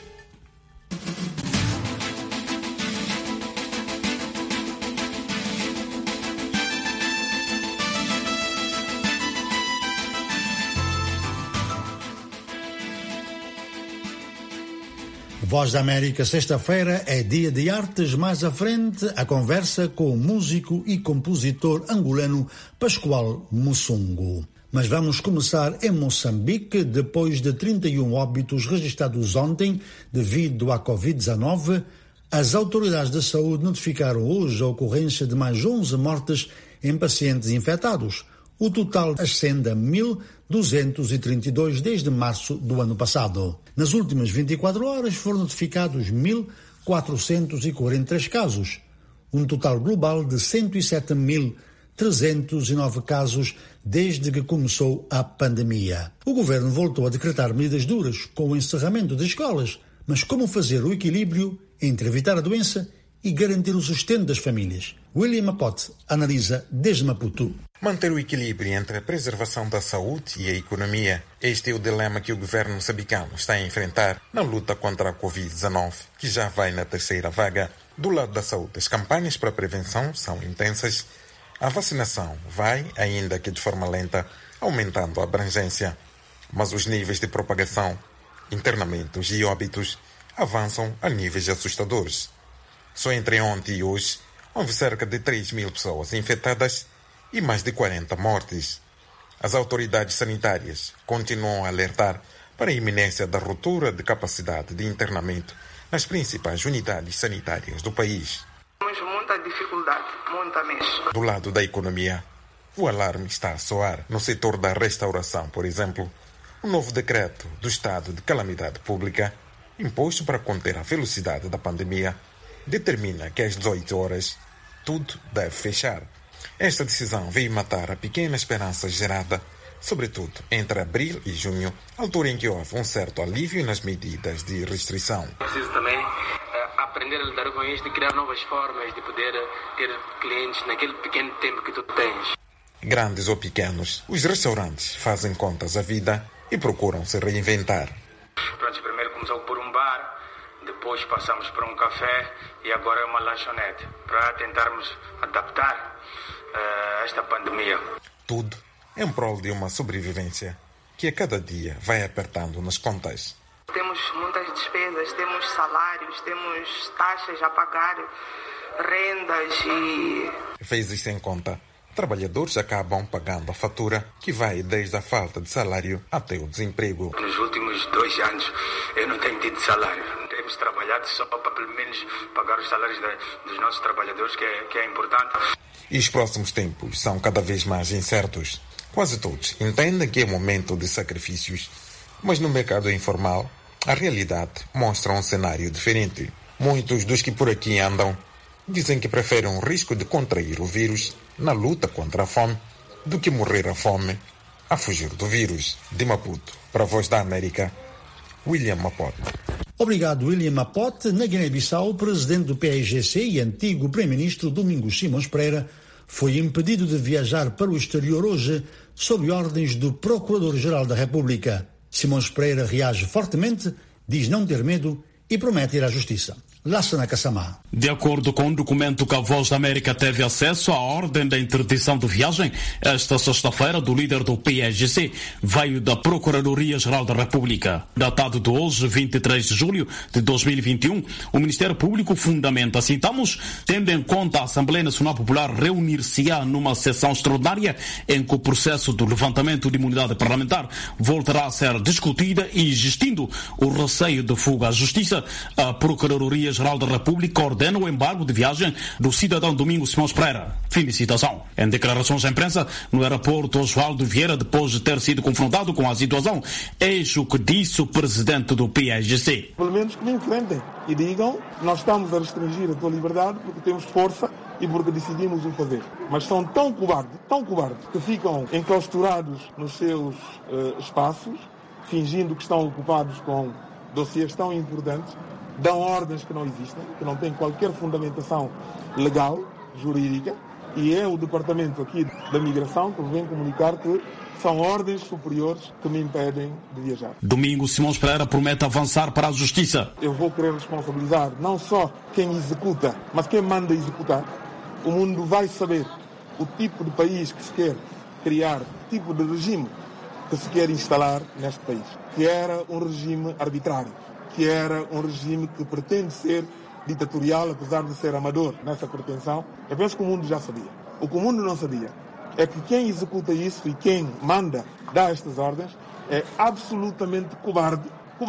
Speaker 1: Voz da América, sexta-feira é dia de artes. Mais à frente, a conversa com o músico e compositor angolano Pascoal Mussungu. Mas vamos começar em Moçambique. Depois de 31 óbitos registrados ontem devido à Covid-19, as autoridades de saúde notificaram hoje a ocorrência de mais 11 mortes em pacientes infectados. O total ascende a 1.232 desde março do ano passado. Nas últimas 24 horas foram notificados 1.443 casos, um total global de 107.309 casos desde que começou a pandemia. O governo voltou a decretar medidas duras com o encerramento das escolas, mas como fazer o equilíbrio entre evitar a doença e garantir o sustento das famílias? William Apote analisa desde Maputo.
Speaker 11: Manter o equilíbrio entre a preservação da saúde e a economia. Este é o dilema que o governo moçambicano está a enfrentar na luta contra a Covid-19, que já vai na terceira vaga. Do lado da saúde, as campanhas para a prevenção são intensas. A vacinação vai, ainda que de forma lenta, aumentando a abrangência. Mas os níveis de propagação, internamentos e óbitos avançam a níveis assustadores. Só entre ontem e hoje, houve cerca de 3.000 pessoas infectadas e mais de 40 mortes. As autoridades sanitárias continuam a alertar para a iminência da ruptura de capacidade de internamento nas principais unidades sanitárias do país.
Speaker 14: Temos muita dificuldade, muita mesmo.
Speaker 11: Do lado da economia, o alarme está a soar. No setor da restauração, por exemplo, o novo decreto do estado de calamidade pública, imposto para conter a velocidade da pandemia, determina que às 18 horas tudo deve fechar. Esta decisão veio matar a pequena esperança gerada, sobretudo entre abril e junho, altura em que houve um certo alívio nas medidas de restrição.
Speaker 12: Preciso também aprender a lidar com isto e criar novas formas de poder ter clientes naquele pequeno tempo que tu tens.
Speaker 11: Grandes ou pequenos, os restaurantes fazem contas à vida e procuram se reinventar.
Speaker 12: Pronto, primeiro começou por um bar, depois passamos por um café e agora é uma lanchonete, para tentarmos adaptar esta pandemia.
Speaker 11: Tudo em prol de uma sobrevivência que a cada dia vai apertando nas contas.
Speaker 14: Temos muitas despesas, temos salários, temos taxas a pagar, rendas e...
Speaker 11: Vezes sem conta, trabalhadores acabam pagando a fatura que vai desde a falta de salário até o desemprego.
Speaker 12: Nos últimos 2 anos eu não tenho tido salário. Temos trabalhado só para pelo menos pagar os salários dos nossos trabalhadores, que é importante.
Speaker 11: E os próximos tempos são cada vez mais incertos. Quase todos entendem que é momento de sacrifícios, mas no mercado informal A realidade mostra um cenário diferente. Muitos dos que por aqui andam dizem que preferem o risco de contrair o vírus na luta contra a fome do que morrer à fome a fugir do vírus. De Maputo, para a Voz da América, William Mapote.
Speaker 1: Obrigado, William Mapote. Na Guiné-Bissau, o presidente do PAIGC e antigo primeiro-ministro Domingos Simões Pereira foi impedido de viajar para o exterior hoje sob ordens do Procurador-Geral da República. Simões Pereira reage fortemente, diz não ter medo e promete ir à Justiça. Lassana Kassamá.
Speaker 3: De acordo com o documento que a Voz da América teve acesso, a ordem da interdição de viagem esta sexta-feira do líder do PAIGC veio da Procuradoria-Geral da República. Datado de hoje, 23 de julho de 2021, o Ministério Público fundamenta, citamos, tendo em conta a Assembleia Nacional Popular reunir-se-á numa sessão extraordinária em que o processo do levantamento de imunidade parlamentar voltará a ser discutida e, existindo o receio de fuga à Justiça, a Procuradoria-Geral da República ordena o embargo de viagem do cidadão Domingos Simões Pereira. Fim de citação. Em declarações à imprensa no aeroporto Oswaldo Vieira, depois de ter sido confrontado com a situação, eis o que disse o presidente do PAIGC.
Speaker 4: Pelo menos que me enfrentem e digam: nós estamos a restringir a tua liberdade porque temos força e porque decidimos o fazer. Mas são tão cobardes, que ficam enclausturados nos seus espaços, fingindo que estão ocupados com dossiês tão importantes, dão ordens que não existem, que não têm qualquer fundamentação legal, jurídica, e é o departamento aqui da migração que me vem comunicar que são ordens superiores que me impedem de viajar.
Speaker 3: Domingos Simões Pereira promete avançar para a Justiça.
Speaker 4: Eu vou querer responsabilizar não só quem executa, mas quem manda executar. O mundo vai saber o tipo de país que se quer criar, o tipo de regime que se quer instalar neste país, que era um regime arbitrário, que era um regime que pretende ser ditatorial, apesar de ser amador nessa pretensão. Eu penso que o mundo já sabia. O que o mundo não sabia é que quem executa isso e quem manda, dá estas ordens, é absolutamente cobarde,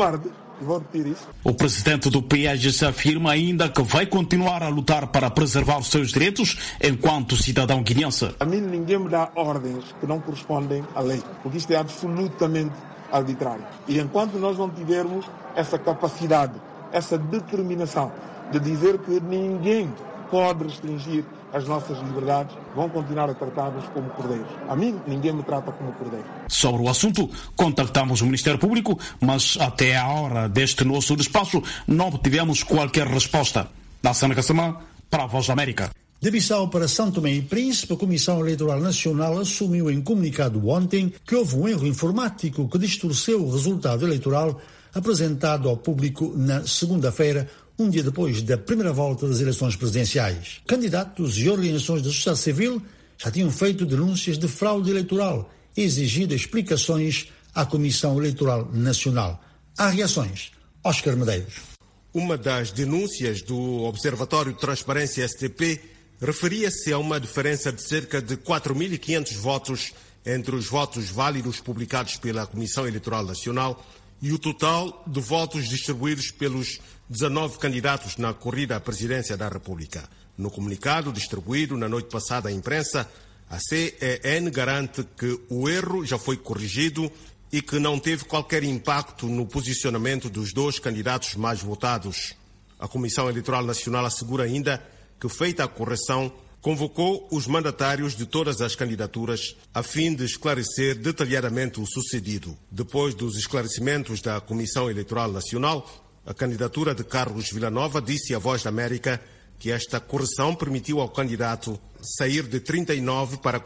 Speaker 4: e vou repetir isso.
Speaker 3: O presidente do PAIGC afirma ainda que vai continuar a lutar para preservar os seus direitos enquanto cidadão guineense.
Speaker 4: A mim ninguém me dá ordens que não correspondem à lei, porque isto é absolutamente arbitrário. E enquanto nós não tivermos essa capacidade, essa determinação de dizer que ninguém pode restringir as nossas liberdades, vão continuar a tratar-nos como cordeiros. A mim, ninguém me trata como cordeiro.
Speaker 3: Sobre o assunto, contactamos o Ministério Público, mas até a hora deste nosso despacho não obtivemos qualquer resposta. Lassana Kassamá, para a Voz da América.
Speaker 1: De Bissau para São Tomé e Príncipe, a Comissão Eleitoral Nacional assumiu em comunicado ontem que houve um erro informático que distorceu o resultado eleitoral apresentado ao público na segunda-feira, um dia depois da primeira volta das eleições presidenciais. Candidatos e organizações da sociedade civil já tinham feito denúncias de fraude eleitoral e exigido explicações à Comissão Eleitoral Nacional. Há reações. Oscar Medeiros.
Speaker 5: Uma das denúncias do Observatório de Transparência STP referia-se a uma diferença de cerca de 4.500 votos entre os votos válidos publicados pela Comissão Eleitoral Nacional e o total de votos distribuídos pelos 19 candidatos na corrida à presidência da República. No comunicado distribuído na noite passada à imprensa, a CEN garante que o erro já foi corrigido e que não teve qualquer impacto no posicionamento dos dois candidatos mais votados. A Comissão Eleitoral Nacional assegura ainda que, feita a correção, convocou os mandatários de todas as candidaturas a fim de esclarecer detalhadamente o sucedido. Depois dos esclarecimentos da Comissão Eleitoral Nacional, a candidatura de Carlos Villanova disse à Voz da América que esta correção permitiu ao candidato sair de 39% para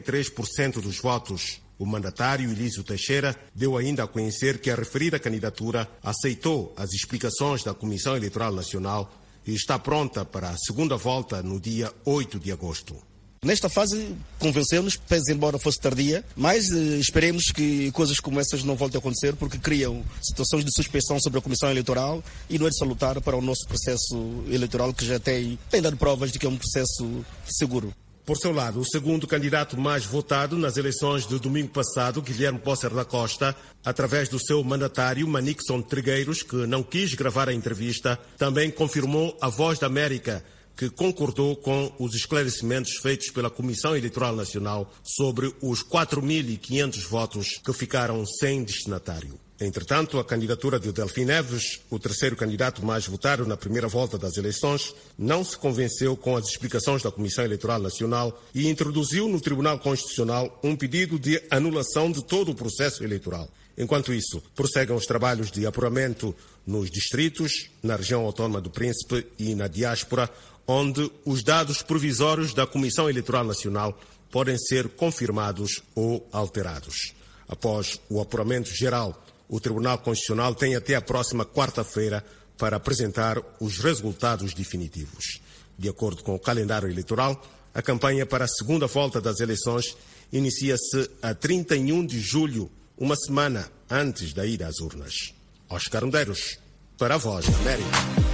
Speaker 5: 43% dos votos. O mandatário Elísio Teixeira deu ainda a conhecer que a referida candidatura aceitou as explicações da Comissão Eleitoral Nacional e está pronta para a segunda volta no dia 8 de agosto.
Speaker 6: Nesta fase, convencemos, pese embora fosse tardia, mas esperemos que coisas como essas não voltem a acontecer, porque criam situações de suspeição sobre a Comissão Eleitoral e não é de salutar para o nosso processo eleitoral, que já tem dado provas de que é um processo seguro.
Speaker 5: Por seu lado, o segundo candidato mais votado nas eleições de domingo passado, Guilherme Pócer da Costa, através do seu mandatário Manicson Trigueiros, que não quis gravar a entrevista, também confirmou à Voz da América que concordou com os esclarecimentos feitos pela Comissão Eleitoral Nacional sobre os 4.500 votos que ficaram sem destinatário. Entretanto, a candidatura de Delfim Neves, o terceiro candidato mais votado na primeira volta das eleições, não se convenceu com as explicações da Comissão Eleitoral Nacional e introduziu no Tribunal Constitucional um pedido de anulação de todo o processo eleitoral. Enquanto isso, prosseguem os trabalhos de apuramento nos distritos, na região autónoma do Príncipe e na diáspora, onde os dados provisórios da Comissão Eleitoral Nacional podem ser confirmados ou alterados. Após o apuramento geral, o Tribunal Constitucional tem até a próxima quarta-feira para apresentar os resultados definitivos. De acordo com o calendário eleitoral, a campanha para a segunda volta das eleições inicia-se a 31 de julho, uma semana antes da ida às urnas. Oscar Medeiros, para a Voz da América.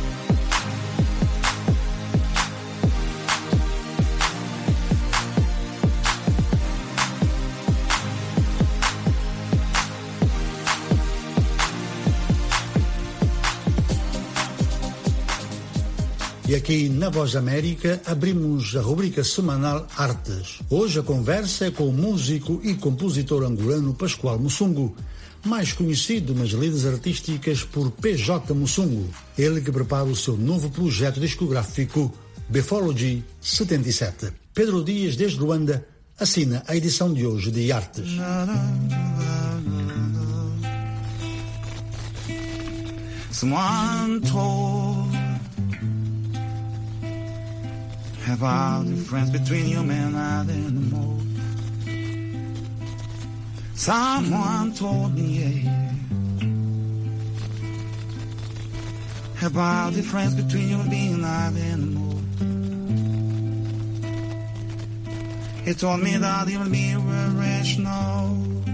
Speaker 1: E aqui na Voz da América abrimos a rubrica semanal Artes. Hoje a conversa é com o músico e compositor angolano Pascoal Mussungu, mais conhecido nas lides artísticas por PJ Mussungu. Ele que prepara o seu novo projeto discográfico Befology 77. Pedro Dias, desde Luanda, assina a edição de hoje de Artes.
Speaker 15: Someone told about the difference between human and animal. Someone told me about the difference between human being and animal. He told me that human beings were rational,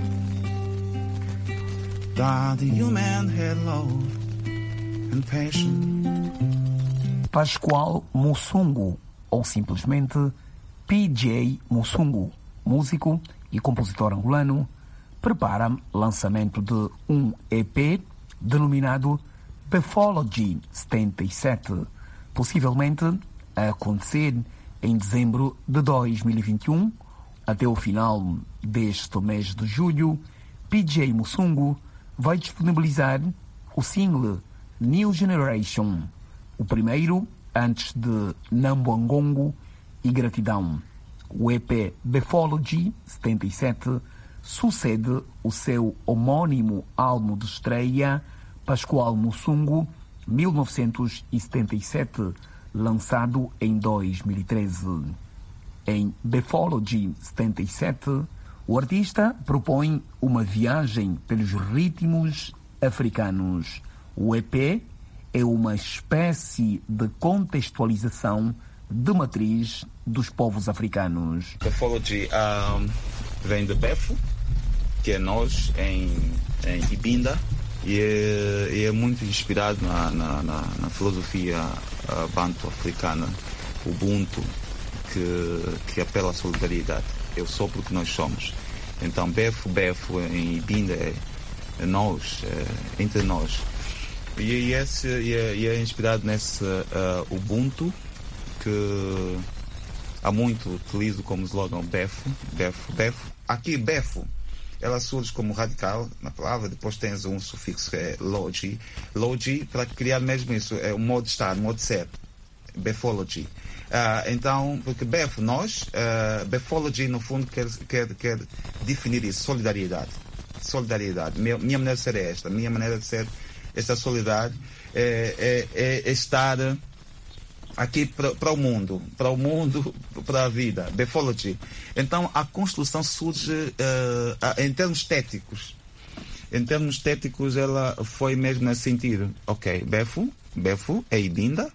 Speaker 15: that the human had love and patience.
Speaker 16: Pascoal Mussungu, ou simplesmente PJ Mussungu, músico e compositor angolano, prepara lançamento de um EP denominado Befology 77, possivelmente a acontecer em dezembro de 2021. Até o final deste mês de julho, PJ Mussungu vai disponibilizar o single New Generation, o primeiro antes de Nambuangongo e Gratidão. O EP Befology 77 sucede o seu homónimo álbum de estreia Pascoal Mussungu 1977, lançado em 2013. Em Befology 77, o artista propõe uma viagem pelos ritmos africanos. O EP é uma espécie de contextualização de matriz dos povos africanos.
Speaker 10: Befology vem de Befo, que é nós em Ibinda, e é muito inspirado na filosofia banto-africana, Ubuntu, que apela à solidariedade. Eu sou porque nós somos. Então Befo em Ibinda é nós, entre nós. E é inspirado nesse Ubuntu, que há muito utilizo como slogan Befo. Aqui Befo, ela surge como radical na palavra, depois tens um sufixo que é logi, para criar mesmo isso, é o modo de estar, o modo de ser, Befology. Então, porque Befo, nós, Befology no fundo quer definir isso, solidariedade. Minha maneira de ser é esta, esta solidariedade é estar aqui para o mundo, para a vida, Befology. Então a construção surge em termos estéticos. Ela foi mesmo nesse sentido. Ok, Befo é Ibinda,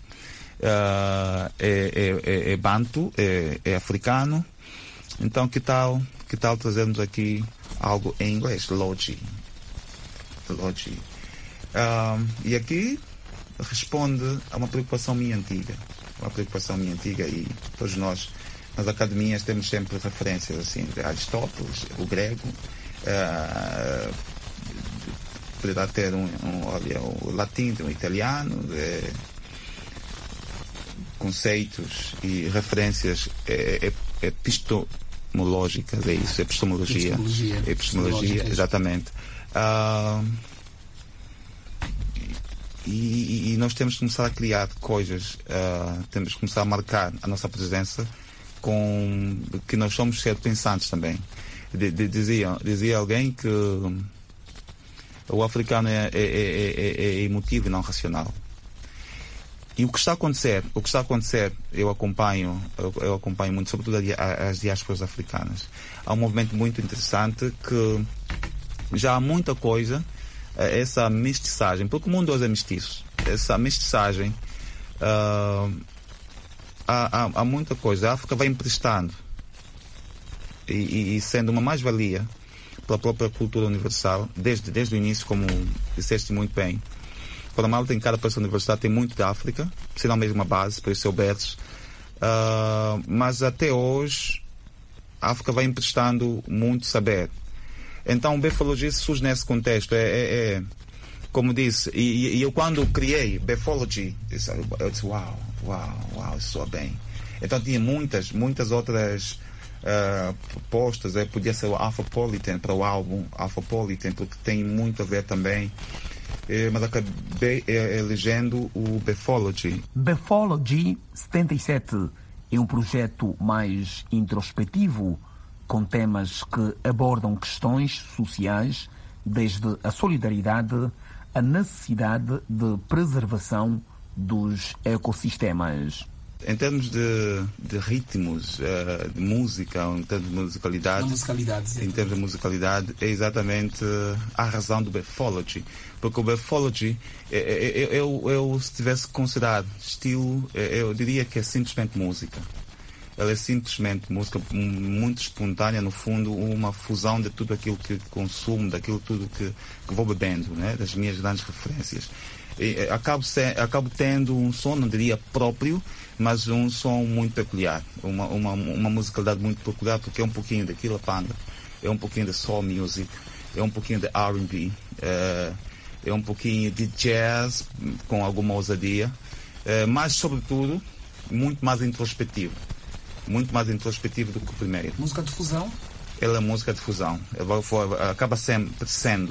Speaker 10: é Bantu, é africano. Então que tal trazermos aqui algo em inglês, Logi. E aqui responde a uma preocupação minha antiga, e todos nós nas academias temos sempre referências assim de Aristóteles, o grego, poderá ter o latim, o italiano, conceitos e referências epistemológicas, é isso, epistemologia, exatamente.
Speaker 17: E nós temos que começar a criar coisas, temos que começar a marcar a nossa presença com que nós somos seres pensantes também. Dizia alguém que o africano é emotivo e não racional. E o que está a acontecer, eu acompanho muito, sobretudo as diásporas africanas. Há um movimento muito interessante que já há muita coisa, essa mestiçagem, porque o mundo hoje é mestiço, essa mestiçagem, há muita coisa. A África vai emprestando e sendo uma mais-valia pela própria cultura universal, desde o início, como disseste muito bem. Para a malta em cada país da universidade tem muito da África, se não mesmo a base, para o seu berço. Mas até hoje a África vai emprestando muito saber. Então o Befology surge nesse contexto. Como disse, e eu quando criei Befology, eu disse, uau, isso soa bem. Então tinha muitas outras propostas. Podia ser o Afropolitan, para o álbum Afropolitan, porque tem muito a ver também. Mas acabei elegendo o Befology.
Speaker 16: Befology 77 é um projeto mais introspectivo, com temas que abordam questões sociais, desde a solidariedade à necessidade de preservação dos ecossistemas.
Speaker 17: Em termos de ritmos, de música, em termos de musicalidade, em termos de musicalidade, é exatamente a razão do Befology. Porque o Befology, eu se tivesse considerado estilo, eu diria que é simplesmente música. Ela é simplesmente música muito espontânea, no fundo, uma fusão de tudo aquilo que consumo, daquilo tudo que vou bebendo, né? Das minhas grandes referências. Acabo tendo um som, não diria próprio, mas um som muito peculiar, uma musicalidade muito peculiar, porque é um pouquinho de Quilapanda, é um pouquinho de soul music, é um pouquinho de R&B, é um pouquinho de jazz com alguma ousadia, mas sobretudo muito mais introspectivo do que o primeiro.
Speaker 18: Música de fusão?
Speaker 17: Ela é música de fusão, acaba sempre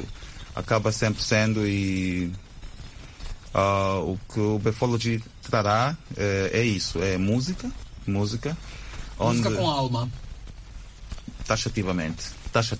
Speaker 17: sendo e o que o Befology trará é isso, é música
Speaker 18: Música com alma.
Speaker 17: Taxativamente.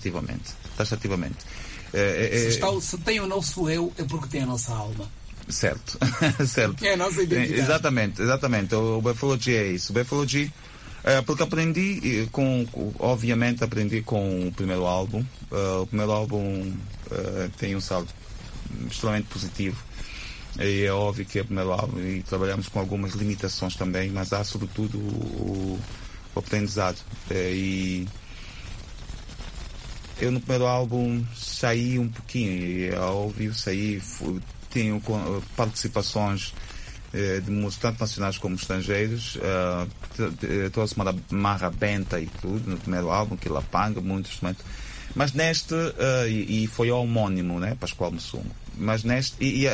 Speaker 18: Se tem o nosso eu, é porque tem a nossa alma.
Speaker 17: Certo.
Speaker 18: É a nossa identidade.
Speaker 17: Exatamente. O Befology é isso. O Befology, porque obviamente aprendi com o primeiro álbum. O primeiro álbum tem um saldo extremamente positivo. E é óbvio que é o primeiro álbum e trabalhamos com algumas limitações também, mas há sobretudo o aprendizado. E eu no primeiro álbum saí um pouquinho, é óbvio, tenho participações de músicos tanto nacionais como estrangeiros. Trouxe uma marra benta e tudo no primeiro álbum, que lapanga, muitos instrumentos. Mas neste, e foi homónimo, né, Pascoal Mussungo. Mas neste,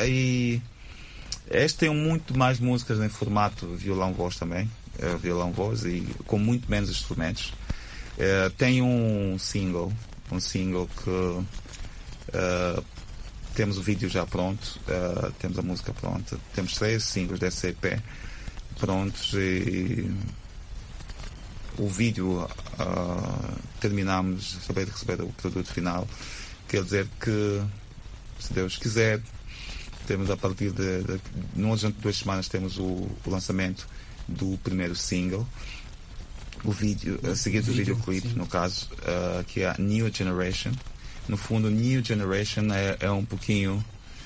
Speaker 17: este tem muito mais músicas em formato violão-voz também, violão-voz, e com muito menos instrumentos. Tem um single que temos o vídeo já pronto, temos a música pronta, temos 3 singles desse EP prontos e o vídeo terminamos de receber o produto final. Quer dizer que, se Deus quiser, temos a partir de de 2 semanas temos o lançamento do primeiro single, o vídeo, a seguir do videoclipe, no caso, que é a New Generation. No fundo, New Generation é um pouquinho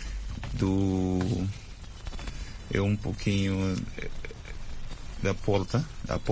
Speaker 17: da porta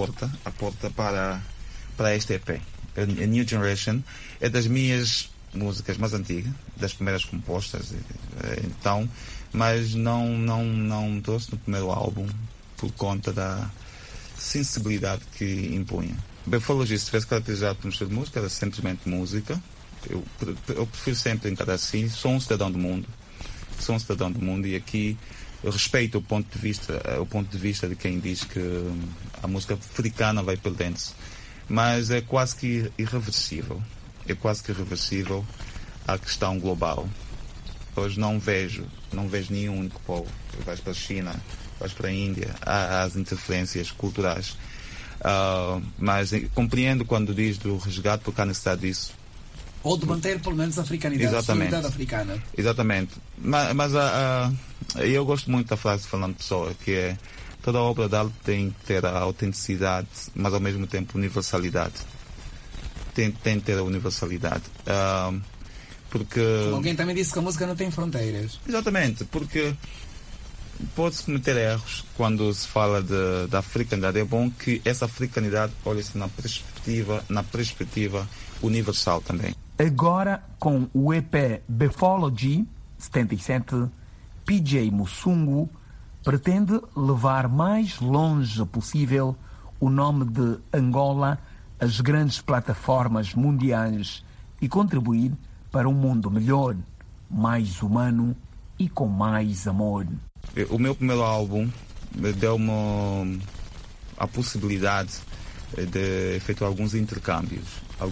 Speaker 17: para este EP. A New Generation é das minhas músicas mais antigas, das primeiras compostas, então, mas não trouxe no primeiro álbum por conta da sensibilidade que impunha. Befology, se tivesse caracterizado por um estilo de música, era simplesmente música. Eu prefiro sempre encarar assim. Sou um cidadão do mundo e aqui eu respeito o ponto de vista de quem diz que a música africana vai perdendo-se, mas é quase que irreversível a questão global. Hoje não vejo nenhum único povo. Vais para a China, vais para a Índia, há as interferências culturais. Mas compreendo quando diz do resgate, porque há necessidade disso.
Speaker 18: Ou de manter pelo menos a africanidade, a sonoridade africana.
Speaker 17: Exatamente. Mas eu gosto muito da frase de Fernando Pessoa, que é: toda obra de arte tem que ter a autenticidade, mas ao mesmo tempo universalidade. Tem que ter a universalidade. Porque...
Speaker 18: Alguém também disse que a música não tem fronteiras.
Speaker 17: Exatamente, porque pode-se cometer erros quando se fala da africanidade. É bom que essa africanidade olhe-se na perspectiva universal também.
Speaker 16: Agora, com o EP Befology 77, PJ Musungu pretende levar mais longe possível o nome de Angola às grandes plataformas mundiais e contribuir para um mundo melhor, mais humano e com mais amor.
Speaker 17: O meu primeiro álbum deu-me a possibilidade de efetuar alguns intercâmbios.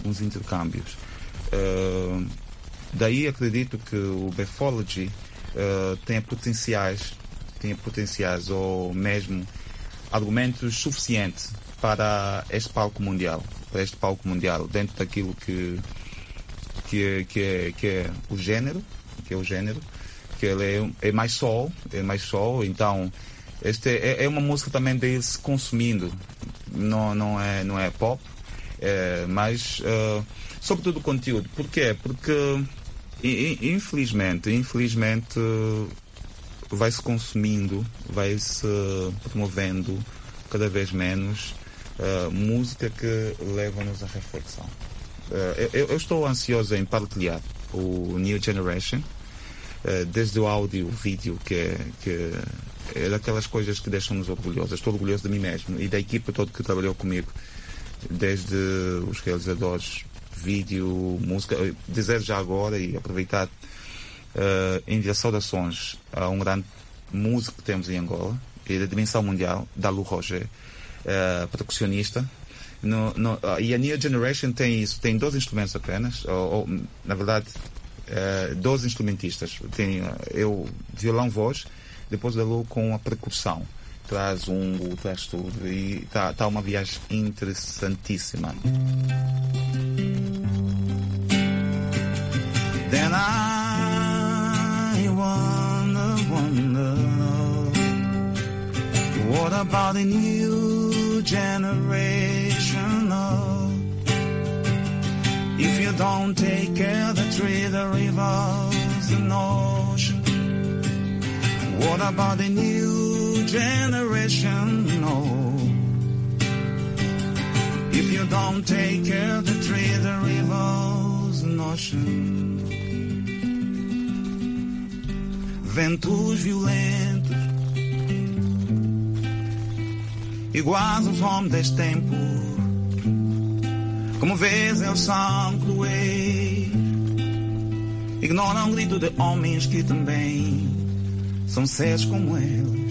Speaker 17: Daí acredito que o Befology tenha potenciais ou mesmo argumentos suficientes para este palco mundial, dentro daquilo que é o gênero, que ele é mais soul, então este é uma música também de ir se consumindo, não é pop, mas sobretudo o conteúdo. Porquê? Porque infelizmente vai-se consumindo, vai-se promovendo cada vez menos música que leva-nos à reflexão. Eu estou ansioso em partilhar o New Generation, desde o áudio, o vídeo, que é daquelas coisas que deixam-nos orgulhosos. Estou orgulhoso de mim mesmo e da equipa toda que trabalhou comigo, desde os realizadores, vídeo, música. Dizer já agora e aproveitar, enviar saudações a um grande músico que temos em Angola e da dimensão mundial, Dalu Roger, percussionista. E a New Generation tem isso, tem 2 instrumentos apenas, ou na verdade 12 instrumentistas. Tem eu, violão, voz, depois da Lu com a percussão, traz traz tudo, e tá uma viagem interessantíssima.
Speaker 15: Then I wonder, what about the new generation of, if you don't take care of the tree, the rivers, and ocean? What about the new generation? No. If you don't take care of the tree, the rivers, and ocean. Ventos violentos, iguais aos homens deste tempo. Como vês, eles são cruéis, ignoram o grito de homens que também são seres como eles.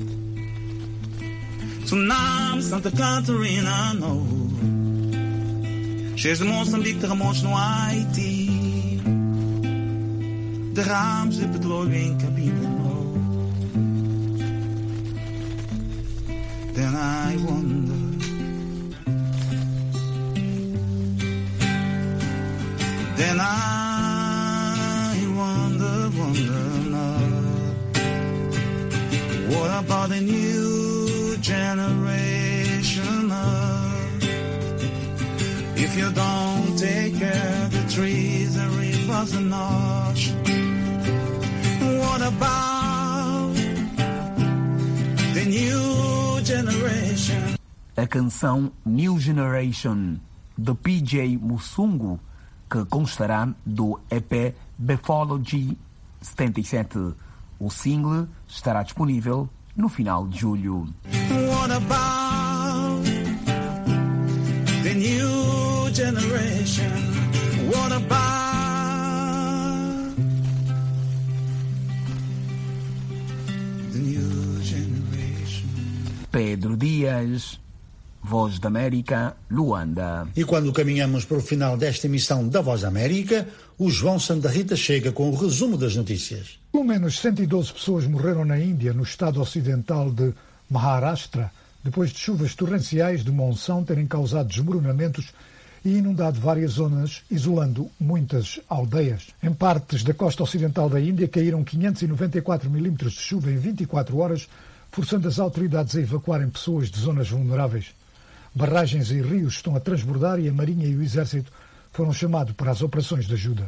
Speaker 15: Tsunami, Santa Catarina, não. Cheios de Moçambique, terremotos no Haiti, derrames de petróleo em Cabinda, não. Then I wonder, then I wonder now, what about the new generation of, if you don't take care of the trees, the rivers, and ocean? What about the new generation?
Speaker 16: A canção New Generation de PJ Musungu, que constará do EP Befology 77. O single estará disponível no final de julho.
Speaker 15: What about the new generation? What about the new generation?
Speaker 16: Pedro Dias, Voz da América, Luanda.
Speaker 1: E quando caminhamos para o final desta emissão da Voz da América, o João Santa Rita chega com o resumo das notícias.
Speaker 2: Pelo menos 112 pessoas morreram na Índia, no estado ocidental de Maharashtra, depois de chuvas torrenciais de monção terem causado desmoronamentos e inundado várias zonas, isolando muitas aldeias. Em partes da costa ocidental da Índia caíram 594 milímetros de chuva em 24 horas, forçando as autoridades a evacuarem pessoas de zonas vulneráveis. Barragens e rios estão a transbordar e a Marinha e o Exército foram chamados para as operações de ajuda.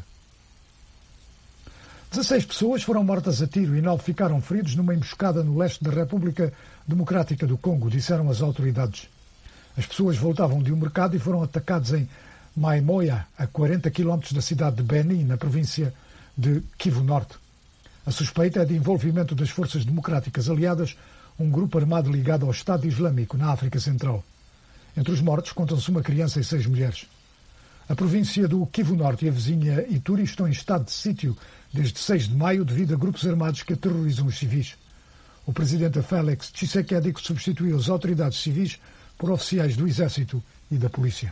Speaker 2: 16 pessoas foram mortas a tiro e 9 ficaram feridos numa emboscada no leste da República Democrática do Congo, disseram as autoridades. As pessoas voltavam de um mercado e foram atacados em Maimoya, a 40 km da cidade de Beni, na província de Kivu Norte. A suspeita é de envolvimento das forças democráticas aliadas, um grupo armado ligado ao Estado Islâmico na África Central. Entre os mortos contam-se uma criança e 6 mulheres. A província do Kivu Norte e a vizinha Ituri estão em estado de sítio desde 6 de maio devido a grupos armados que aterrorizam os civis. O presidente Félix Tshisekedi substituiu as autoridades civis por oficiais do Exército e da Polícia.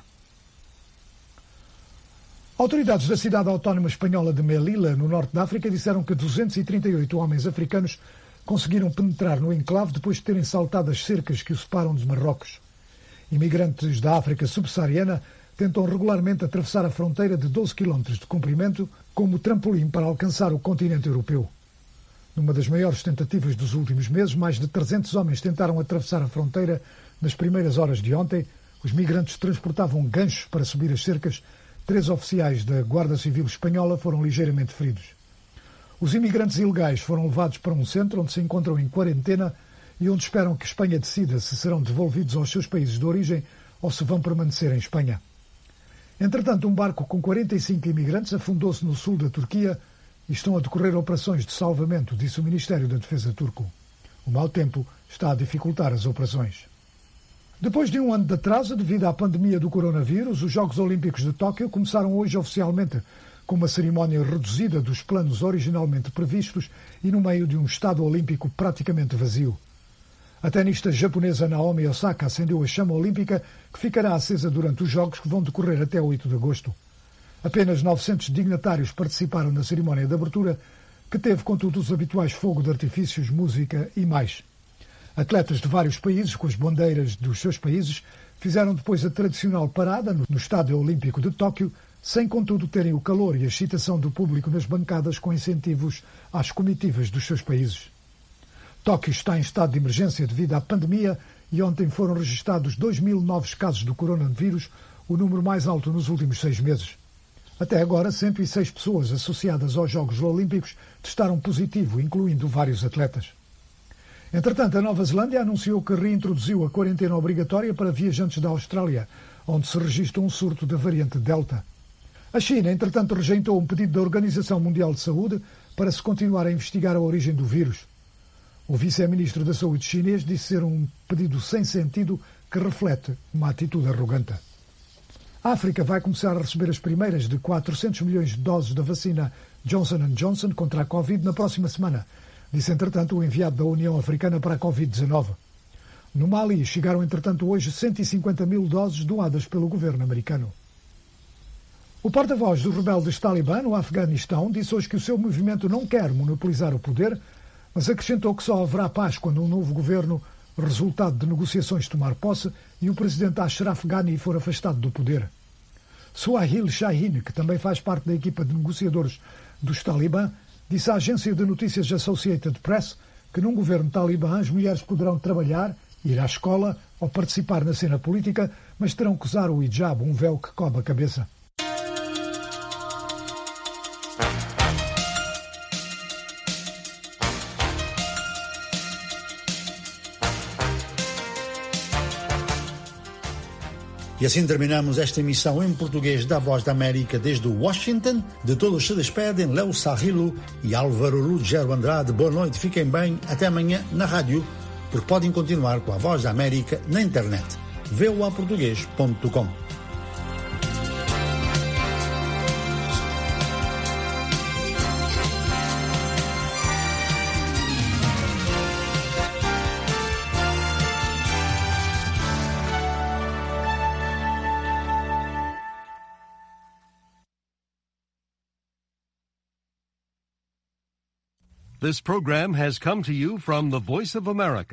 Speaker 2: Autoridades da cidade autónoma espanhola de Melilla, no norte da África, disseram que 238 homens africanos conseguiram penetrar no enclave depois de terem saltado as cercas que o separam de Marrocos. Imigrantes da África subsaariana tentam regularmente atravessar a fronteira de 12 km de comprimento como trampolim para alcançar o continente europeu. Numa das maiores tentativas dos últimos meses, mais de 300 homens tentaram atravessar a fronteira nas primeiras horas de ontem. Os migrantes transportavam ganchos para subir as cercas. 3 oficiais da Guarda Civil espanhola foram ligeiramente feridos. Os imigrantes ilegais foram levados para um centro onde se encontram em quarentena e onde esperam que Espanha decida se serão devolvidos aos seus países de origem ou se vão permanecer em Espanha. Entretanto, um barco com 45 imigrantes afundou-se no sul da Turquia e estão a decorrer operações de salvamento, disse o Ministério da Defesa turco. O mau tempo está a dificultar as operações. Depois de um ano de atraso devido à pandemia do coronavírus, os Jogos Olímpicos de Tóquio começaram hoje oficialmente com uma cerimónia reduzida dos planos originalmente previstos e no meio de um estado olímpico praticamente vazio. A tenista japonesa Naomi Osaka acendeu a chama olímpica que ficará acesa durante os Jogos que vão decorrer até 8 de agosto. Apenas 900 dignatários participaram na cerimónia de abertura, que teve, contudo, os habituais fogo de artifícios, música e mais. Atletas de vários países, com as bandeiras dos seus países, fizeram depois a tradicional parada no Estádio Olímpico de Tóquio, sem, contudo, terem o calor e a excitação do público nas bancadas com incentivos às comitivas dos seus países. Tóquio está em estado de emergência devido à pandemia e ontem foram registados 2.000 novos casos do coronavírus, o número mais alto nos últimos 6 meses. Até agora, 106 pessoas associadas aos Jogos Olímpicos testaram positivo, incluindo vários atletas. Entretanto, a Nova Zelândia anunciou que reintroduziu a quarentena obrigatória para viajantes da Austrália, onde se registra um surto da variante Delta. A China, entretanto, rejeitou um pedido da Organização Mundial de Saúde para se continuar a investigar a origem do vírus. O vice-ministro da Saúde chinês disse ser um pedido sem sentido que reflete uma atitude arrogante. A África vai começar a receber as primeiras de 400 milhões de doses da vacina Johnson & Johnson contra a Covid na próxima semana, disse, entretanto, o enviado da União Africana para a Covid-19. No Mali, chegaram, entretanto, hoje 150 mil doses doadas pelo governo americano. O porta-voz dos rebeldes Talibã no Afeganistão disse hoje que o seu movimento não quer monopolizar o poder, mas acrescentou que só haverá paz quando um novo governo, resultado de negociações, tomar posse e o presidente Ashraf Ghani for afastado do poder. Suhail Shaheen, que também faz parte da equipa de negociadores dos Talibã, disse à agência de notícias Associated Press que num governo talibã as mulheres poderão trabalhar, ir à escola ou participar na cena política, mas terão que usar o hijab, um véu que cobre a cabeça.
Speaker 1: E assim terminamos esta emissão em português da Voz da América desde Washington. De todos se despedem Léo Sarrilo e Álvaro Lugero Andrade. Boa noite, fiquem bem. Até amanhã na rádio, porque podem continuar com a Voz da América na internet. voaportugues.com.
Speaker 19: This program has come to you from the Voice of America.